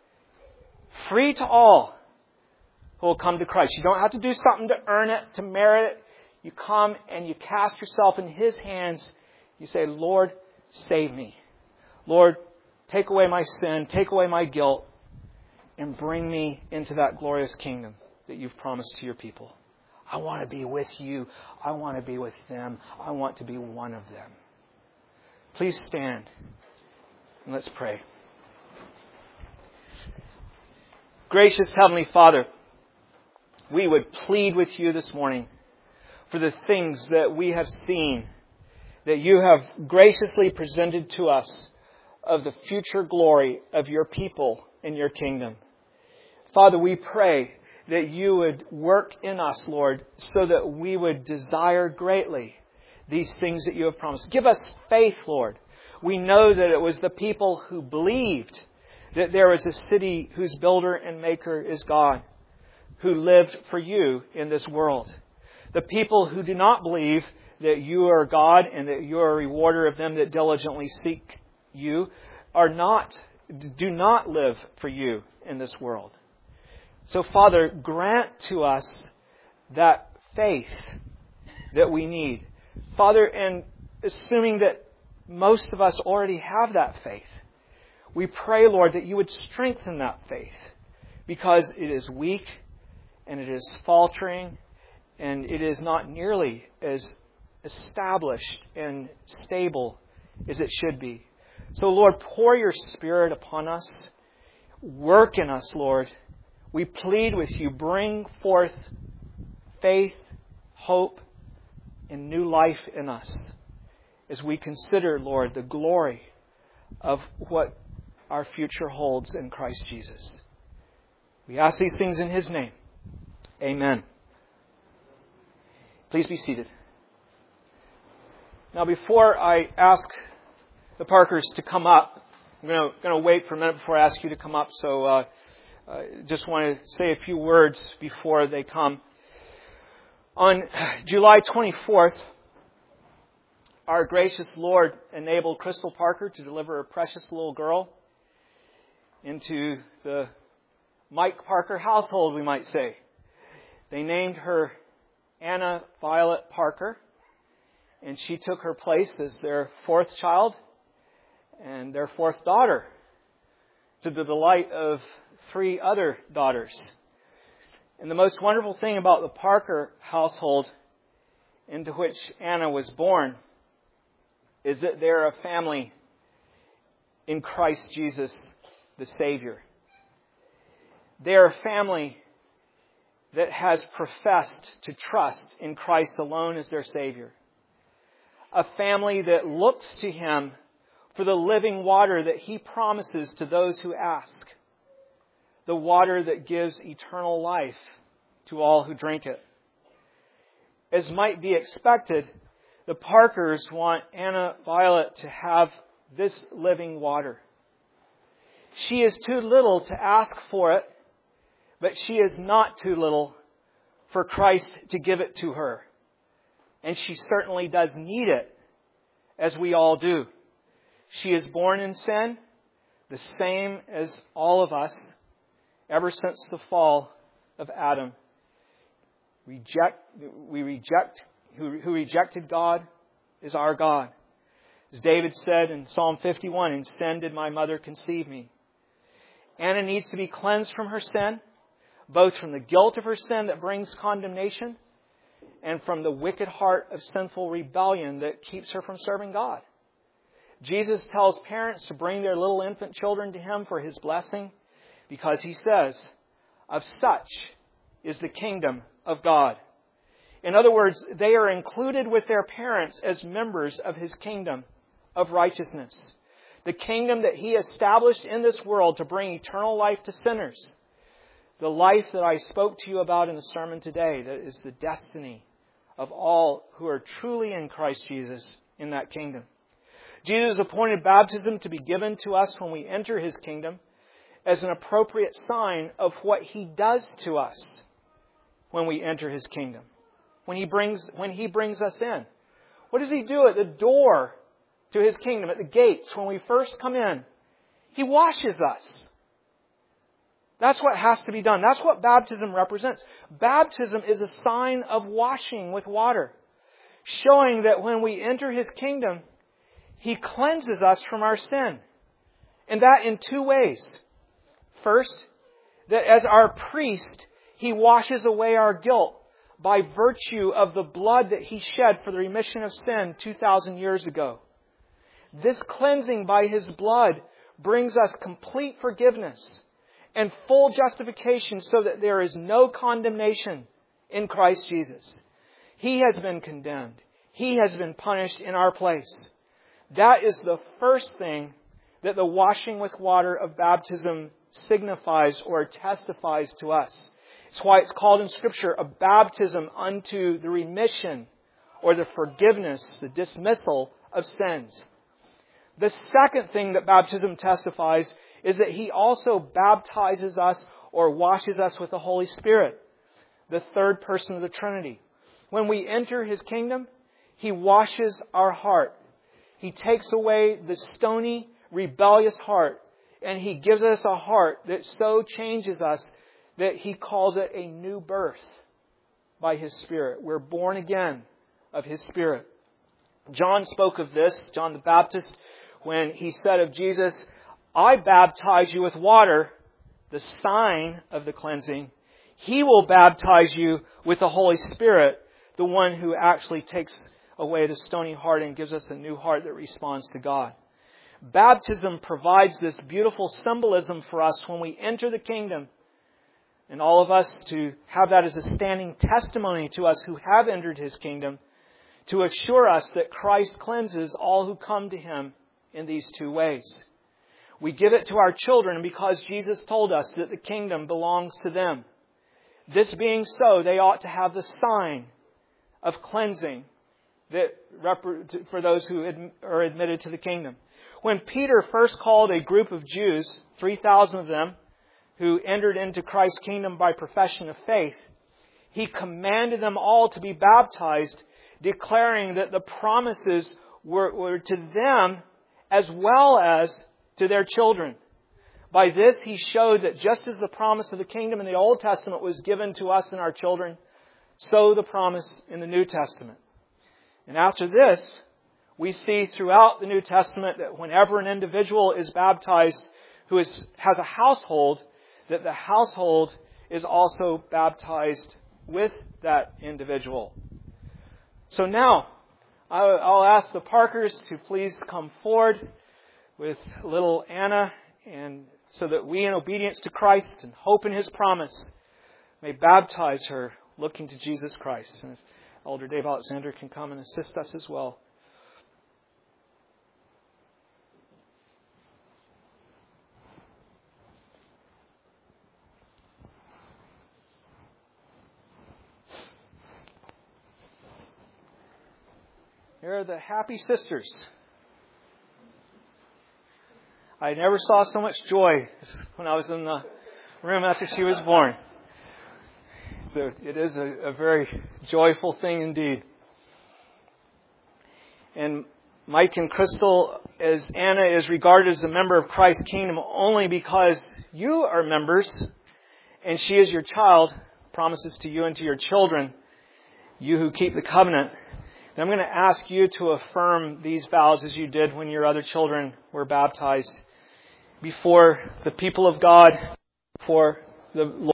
free to all who will come to Christ. You don't have to do something to earn it, to merit it. You come and you cast yourself in His hands. You say, Lord, save me. Lord, take away my sin, take away my guilt, and bring me into that glorious kingdom that you've promised to your people. I want to be with you. I want to be with them. I want to be one of them. Please stand and let's pray. Gracious Heavenly Father, we would plead with you this morning for the things that we have seen, that you have graciously presented to us of the future glory of your people in your kingdom. Father, we pray that you would work in us, Lord, so that we would desire greatly these things that you have promised. Give us faith, Lord. We know that it was the people who believed that there is a city whose builder and maker is God, who lived for you in this world. The people who do not believe that you are God and that you are a rewarder of them that diligently seek you do not live for you in this world. So, Father, grant to us that faith that we need. Father, and assuming that most of us already have that faith, we pray, Lord, that you would strengthen that faith, because it is weak and it is faltering and it is not nearly as established and stable as it should be. So, Lord, pour your Spirit upon us. Work in us, Lord. We plead with you. Bring forth faith, hope, and new life in us as we consider, Lord, the glory of what our future holds in Christ Jesus. We ask these things in His name. Amen. Please be seated. Now, before I ask the Parkers to come up, I'm going to wait for a minute before I ask you to come up, so just want to say a few words before they come. On July 24th, our gracious Lord enabled Crystal Parker to deliver a precious little girl into the Mike Parker household, we might say. They named her Anna Violet Parker, and she took her place as their fourth child and their fourth daughter, to the delight of three other daughters. And the most wonderful thing about the Parker household, into which Anna was born, is that they're a family in Christ Jesus, the Savior. They're a family that has professed to trust in Christ alone as their Savior. A family that looks to Him for the living water that He promises to those who ask. The water that gives eternal life to all who drink it. As might be expected, the Parkers want Anna Violet to have this living water. She is too little to ask for it, but she is not too little for Christ to give it to her. And she certainly does need it, as we all do. She is born in sin, the same as all of us, ever since the fall of Adam. Who rejected God is our God. As David said in Psalm 51, "In sin did my mother conceive me." Anna needs to be cleansed from her sin, both from the guilt of her sin that brings condemnation and from the wicked heart of sinful rebellion that keeps her from serving God. Jesus tells parents to bring their little infant children to Him for His blessing, because He says, "Of such is the kingdom of God." In other words, they are included with their parents as members of His kingdom of righteousness. The kingdom that He established in this world to bring eternal life to sinners. The life that I spoke to you about in the sermon today, that is the destiny of all who are truly in Christ Jesus in that kingdom. Jesus appointed baptism to be given to us when we enter His kingdom as an appropriate sign of what He does to us when we enter His kingdom. When He brings us in. What does He do at the door to His kingdom, at the gates, when we first come in? He washes us. That's what has to be done. That's what baptism represents. Baptism is a sign of washing with water, showing that when we enter His kingdom, He cleanses us from our sin. And that in two ways. First, that as our priest, He washes away our guilt by virtue of the blood that He shed for the remission of sin 2,000 years ago. This cleansing by His blood brings us complete forgiveness and full justification, so that there is no condemnation in Christ Jesus. He has been condemned. He has been punished in our place. That is the first thing that the washing with water of baptism signifies or testifies to us. It's why it's called in Scripture a baptism unto the remission or the forgiveness, the dismissal of sins. The second thing that baptism testifies is that He also baptizes us or washes us with the Holy Spirit, the third person of the Trinity. When we enter His kingdom, He washes our heart. He takes away the stony, rebellious heart, and He gives us a heart that so changes us that He calls it a new birth by His Spirit. We're born again of His Spirit. John spoke of this, John the Baptist, when he said of Jesus, I baptize you with water, the sign of the cleansing. He will baptize you with the Holy Spirit, the one who actually takes away the stony heart and gives us a new heart that responds to God. Baptism provides this beautiful symbolism for us when we enter the kingdom. And all of us to have that as a standing testimony to us who have entered His kingdom, to assure us that Christ cleanses all who come to Him in these two ways. We give it to our children because Jesus told us that the kingdom belongs to them. This being so, they ought to have the sign of cleansing that for those who are admitted to the kingdom. When Peter first called a group of Jews, 3,000 of them, who entered into Christ's kingdom by profession of faith, he commanded them all to be baptized, declaring that the promises were to them as well as to their children. By this he showed that just as the promise of the kingdom in the Old Testament was given to us and our children, so the promise in the New Testament. And after this, we see throughout the New Testament that whenever an individual is baptized who has a household, that the household is also baptized with that individual. So now, I'll ask the Parkers to please come forward with little Anna, and so that we, in obedience to Christ and hope in His promise, may baptize her looking to Jesus Christ. And if Elder Dave Alexander can come and assist us as well. Here are the happy sisters. I never saw so much joy when I was in the room after she was born. So it is a very joyful thing indeed. And Mike and Crystal, as Anna is regarded as a member of Christ's kingdom only because you are members and she is your child, promises to you and to your children, you who keep the covenant. And I'm going to ask you to affirm these vows as you did when your other children were baptized before the people of God, before the Lord.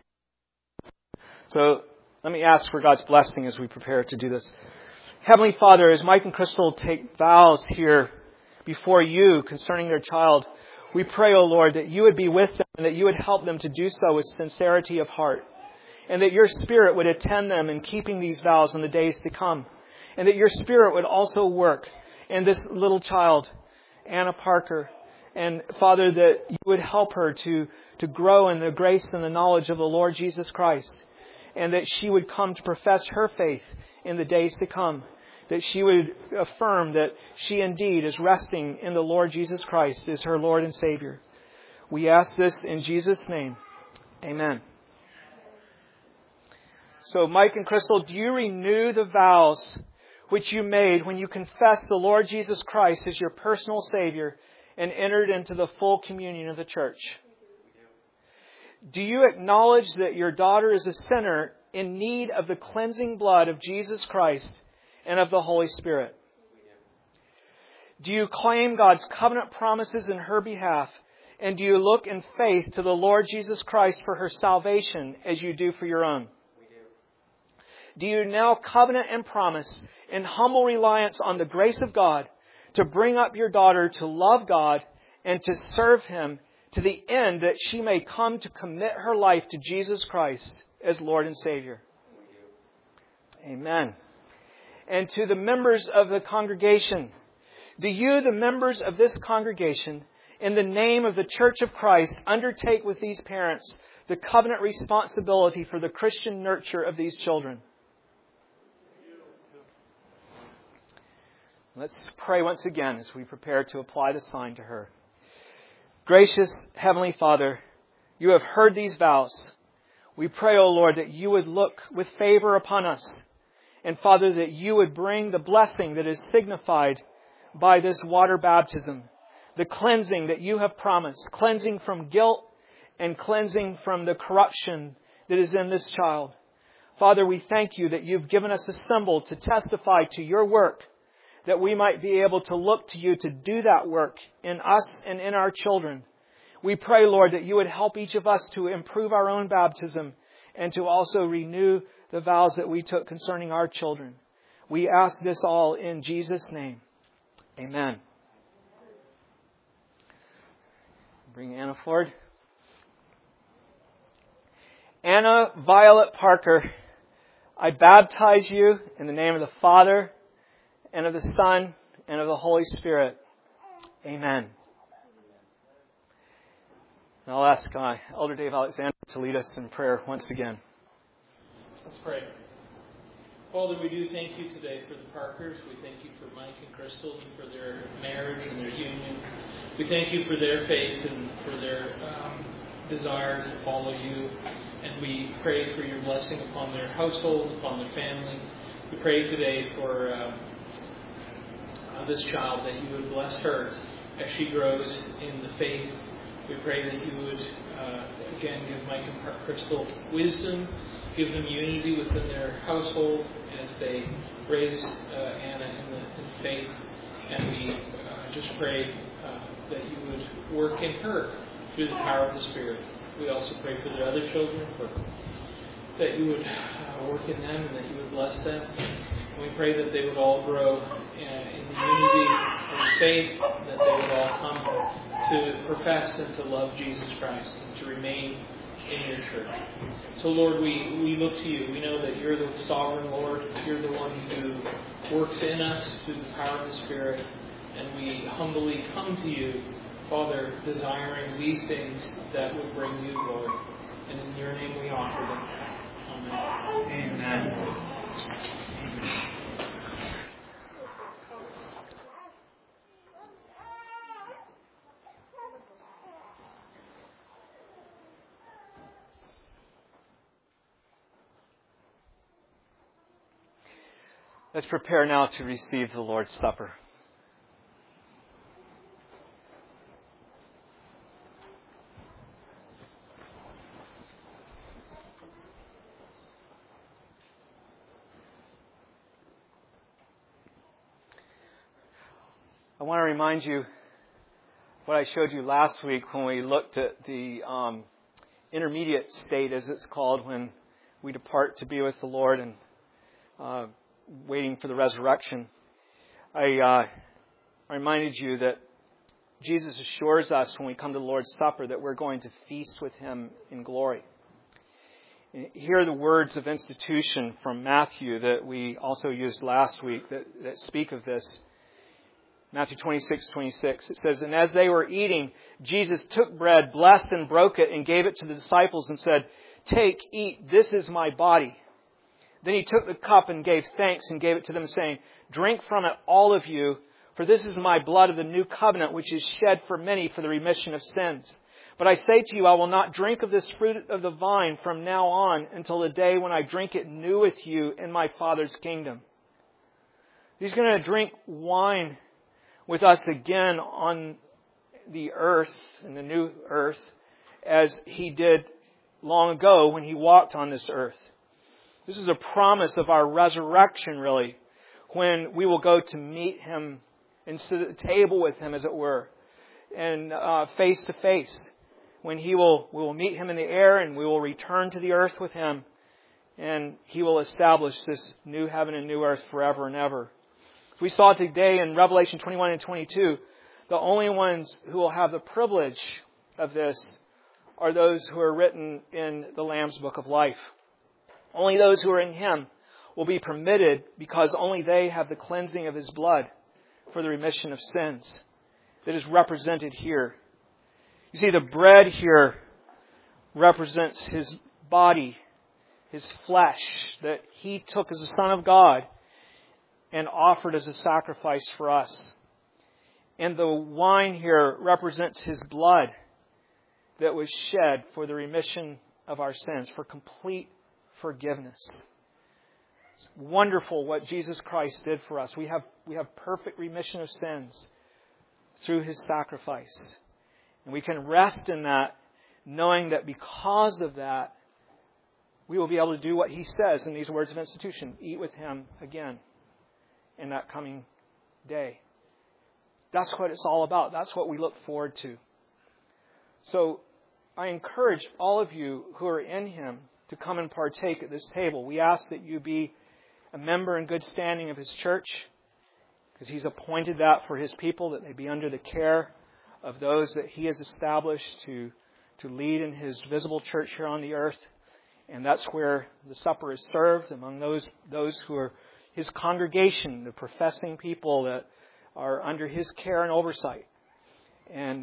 So let me ask for God's blessing as we prepare to do this. Heavenly Father, as Mike and Crystal take vows here before you concerning their child, we pray, O Lord, that you would be with them and that you would help them to do so with sincerity of heart. And that your Spirit would attend them in keeping these vows in the days to come. And that your Spirit would also work in this little child, Anna Parker. And Father, that you would help her to grow in the grace and the knowledge of the Lord Jesus Christ. And that she would come to profess her faith in the days to come. That she would affirm that she indeed is resting in the Lord Jesus Christ as her Lord and Savior. We ask this in Jesus' name. Amen. So Mike and Crystal, do you renew the vows which you made when you confessed the Lord Jesus Christ as your personal Savior and entered into the full communion of the church? Do you acknowledge that your daughter is a sinner in need of the cleansing blood of Jesus Christ and of the Holy Spirit? Do you claim God's covenant promises in her behalf? And do you look in faith to the Lord Jesus Christ for her salvation as you do for your own? Do you now covenant and promise in humble reliance on the grace of God to bring up your daughter to love God and to serve Him to the end that she may come to commit her life to Jesus Christ as Lord and Savior? Amen. And to the members of the congregation, do you, the members of this congregation, in the name of the Church of Christ, undertake with these parents the covenant responsibility for the Christian nurture of these children? Let's pray once again as we prepare to apply the sign to her. Gracious Heavenly Father, you have heard these vows. We pray, O Lord, that you would look with favor upon us. And Father, that you would bring the blessing that is signified by this water baptism. The cleansing that you have promised. Cleansing from guilt and cleansing from the corruption that is in this child. Father, we thank you that you've given us a symbol to testify to your work, that we might be able to look to you to do that work in us and in our children. We pray, Lord, that you would help each of us to improve our own baptism and to also renew the vows that we took concerning our children. We ask this all in Jesus' name. Amen. Bring Anna forward. Anna Violet Parker, I baptize you in the name of the Father, and of the Son, and of the Holy Spirit. Amen. And I'll ask Elder Dave Alexander to lead us in prayer once again. Let's pray. Father, we do thank you today for the Parkers. We thank you for Mike and Crystal and for their marriage and their union. We thank you for their faith and for their desire to follow you. And we pray for your blessing upon their household, upon their family. We pray today for this child, that you would bless her as she grows in the faith. We pray that you would, again, give Mike and Crystal wisdom, give them unity within their household as they raise Anna in the faith. And we just pray that you would work in her through the power of the Spirit. We also pray for their other children, that you would work in them and that you would bless them. And we pray that they would all grow in the unity of faith, that they would all come to profess and to love Jesus Christ and to remain in your church. So Lord, we look to you. We know that you're the sovereign Lord. You're the one who works in us through the power of the Spirit. And we humbly come to you, Father, desiring these things that would bring you glory. And in your name we offer them. Amen. Amen. Let's prepare now to receive the Lord's Supper. I want to remind you what I showed you last week when we looked at the intermediate state, as it's called, when we depart to be with the Lord and waiting for the resurrection. I reminded you that Jesus assures us when we come to the Lord's Supper that we're going to feast with Him in glory. Here are the words of institution from Matthew that we also used last week that speak of this. Matthew 26:26. It says, "And as they were eating, Jesus took bread, blessed and broke it, and gave it to the disciples and said, 'Take, eat, this is my body.' Then He took the cup and gave thanks and gave it to them, saying, 'Drink from it, all of you, for this is my blood of the new covenant, which is shed for many for the remission of sins. But I say to you, I will not drink of this fruit of the vine from now on until the day when I drink it new with you in my Father's kingdom.'" He's going to drink wine with us again on the earth, in the new earth, as He did long ago when He walked on this earth. This is a promise of our resurrection, really, when we will go to meet Him and sit at the table with Him, as it were, and face to face. When we will meet Him in the air, and we will return to the earth with Him, and He will establish this new heaven and new earth forever and ever. We saw today in Revelation 21 and 22, the only ones who will have the privilege of this are those who are written in the Lamb's Book of Life. Only those who are in Him will be permitted, because only they have the cleansing of His blood for the remission of sins that is represented here. You see, the bread here represents His body, His flesh, that He took as the Son of God and offered as a sacrifice for us. And the wine here represents His blood that was shed for the remission of our sins, for complete forgiveness. It's wonderful what Jesus Christ did for us. We have perfect remission of sins through His sacrifice. And we can rest in that, knowing that because of that, we will be able to do what He says in these words of institution: eat with Him again in that coming day. That's what it's all about. That's what we look forward to. So I encourage all of you who are in Him to come and partake at this table. We ask that you be a member in good standing of His church, because He's appointed that for His people, that they be under the care of those that He has established to lead in His visible church here on the earth. And that's where the supper is served, among those who are His congregation, the professing people that are under His care and oversight. And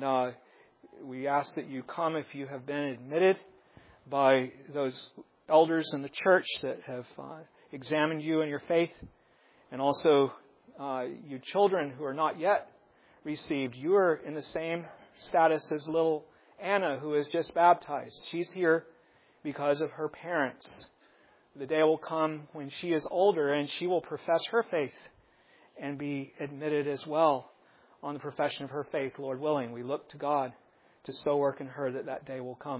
we ask that you come if you have been admitted by those elders in the church that have examined you in your faith. And also you children who are not yet received. You are in the same status as little Anna, who is just baptized. She's here because of her parents. The day will come when she is older and she will profess her faith and be admitted as well on the profession of her faith, Lord willing. We look to God to so work in her that day will come.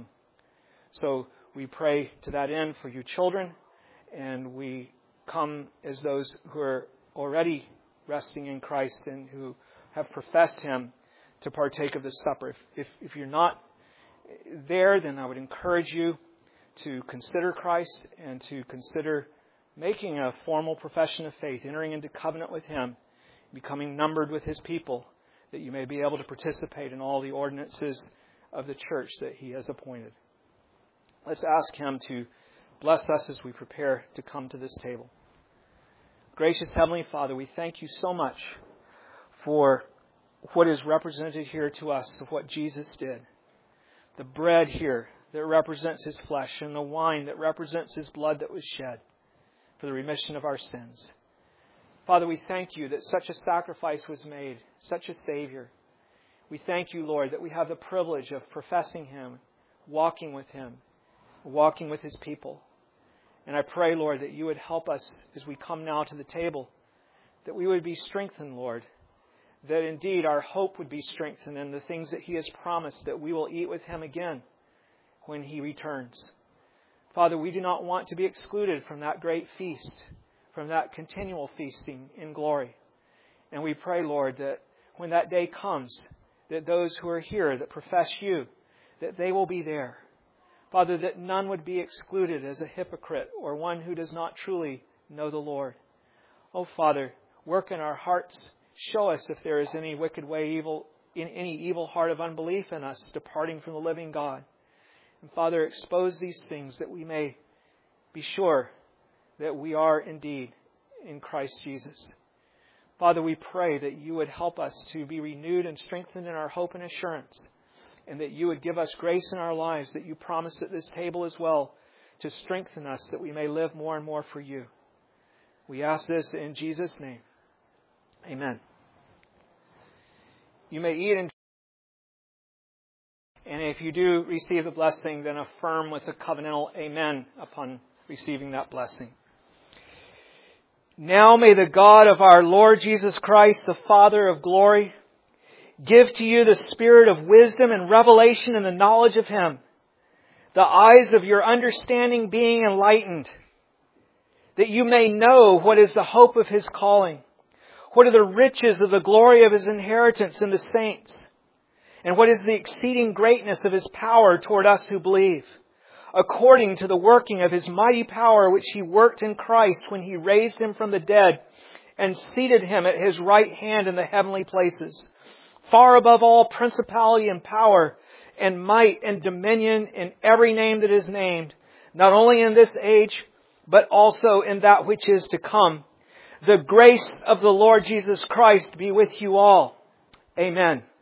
So we pray to that end for you children, and we come as those who are already resting in Christ and who have professed Him to partake of this supper. If you're not there, then I would encourage you to consider Christ and to consider making a formal profession of faith, entering into covenant with Him, becoming numbered with His people, that you may be able to participate in all the ordinances of the church that He has appointed. Let's ask Him to bless us as we prepare to come to this table. Gracious Heavenly Father, we thank You so much for what is represented here to us of what Jesus did. The bread here that represents His flesh, and the wine that represents His blood that was shed for the remission of our sins. Father, we thank You that such a sacrifice was made, such a Savior. We thank You, Lord, that we have the privilege of professing Him, walking with Him, walking with His people. And I pray, Lord, that You would help us as we come now to the table, that we would be strengthened, Lord, that indeed our hope would be strengthened in the things that He has promised, that we will eat with Him again when He returns. Father, we do not want to be excluded from that great feast, from that continual feasting in glory. And we pray, Lord, that when that day comes, that those who are here that profess You, that they will be there. Father, that none would be excluded as a hypocrite or one who does not truly know the Lord. Oh, Father, work in our hearts. Show us if there is any wicked way, any evil heart of unbelief in us, departing from the living God. And Father, expose these things that we may be sure that we are indeed in Christ Jesus. Father, we pray that You would help us to be renewed and strengthened in our hope and assurance, and that You would give us grace in our lives that You promised at this table as well to strengthen us, that we may live more and more for You. We ask this in Jesus' name. Amen. You may eat and if you do receive the blessing, then affirm with a covenantal amen upon receiving that blessing. Now may the God of our Lord Jesus Christ, the Father of glory, give to you the spirit of wisdom and revelation in the knowledge of Him, the eyes of your understanding being enlightened, that you may know what is the hope of His calling, what are the riches of the glory of His inheritance in the saints, and what is the exceeding greatness of His power toward us who believe, according to the working of His mighty power which He worked in Christ when He raised Him from the dead and seated Him at His right hand in the heavenly places, far above all principality and power and might and dominion in every name that is named, not only in this age, but also in that which is to come. The grace of the Lord Jesus Christ be with you all. Amen.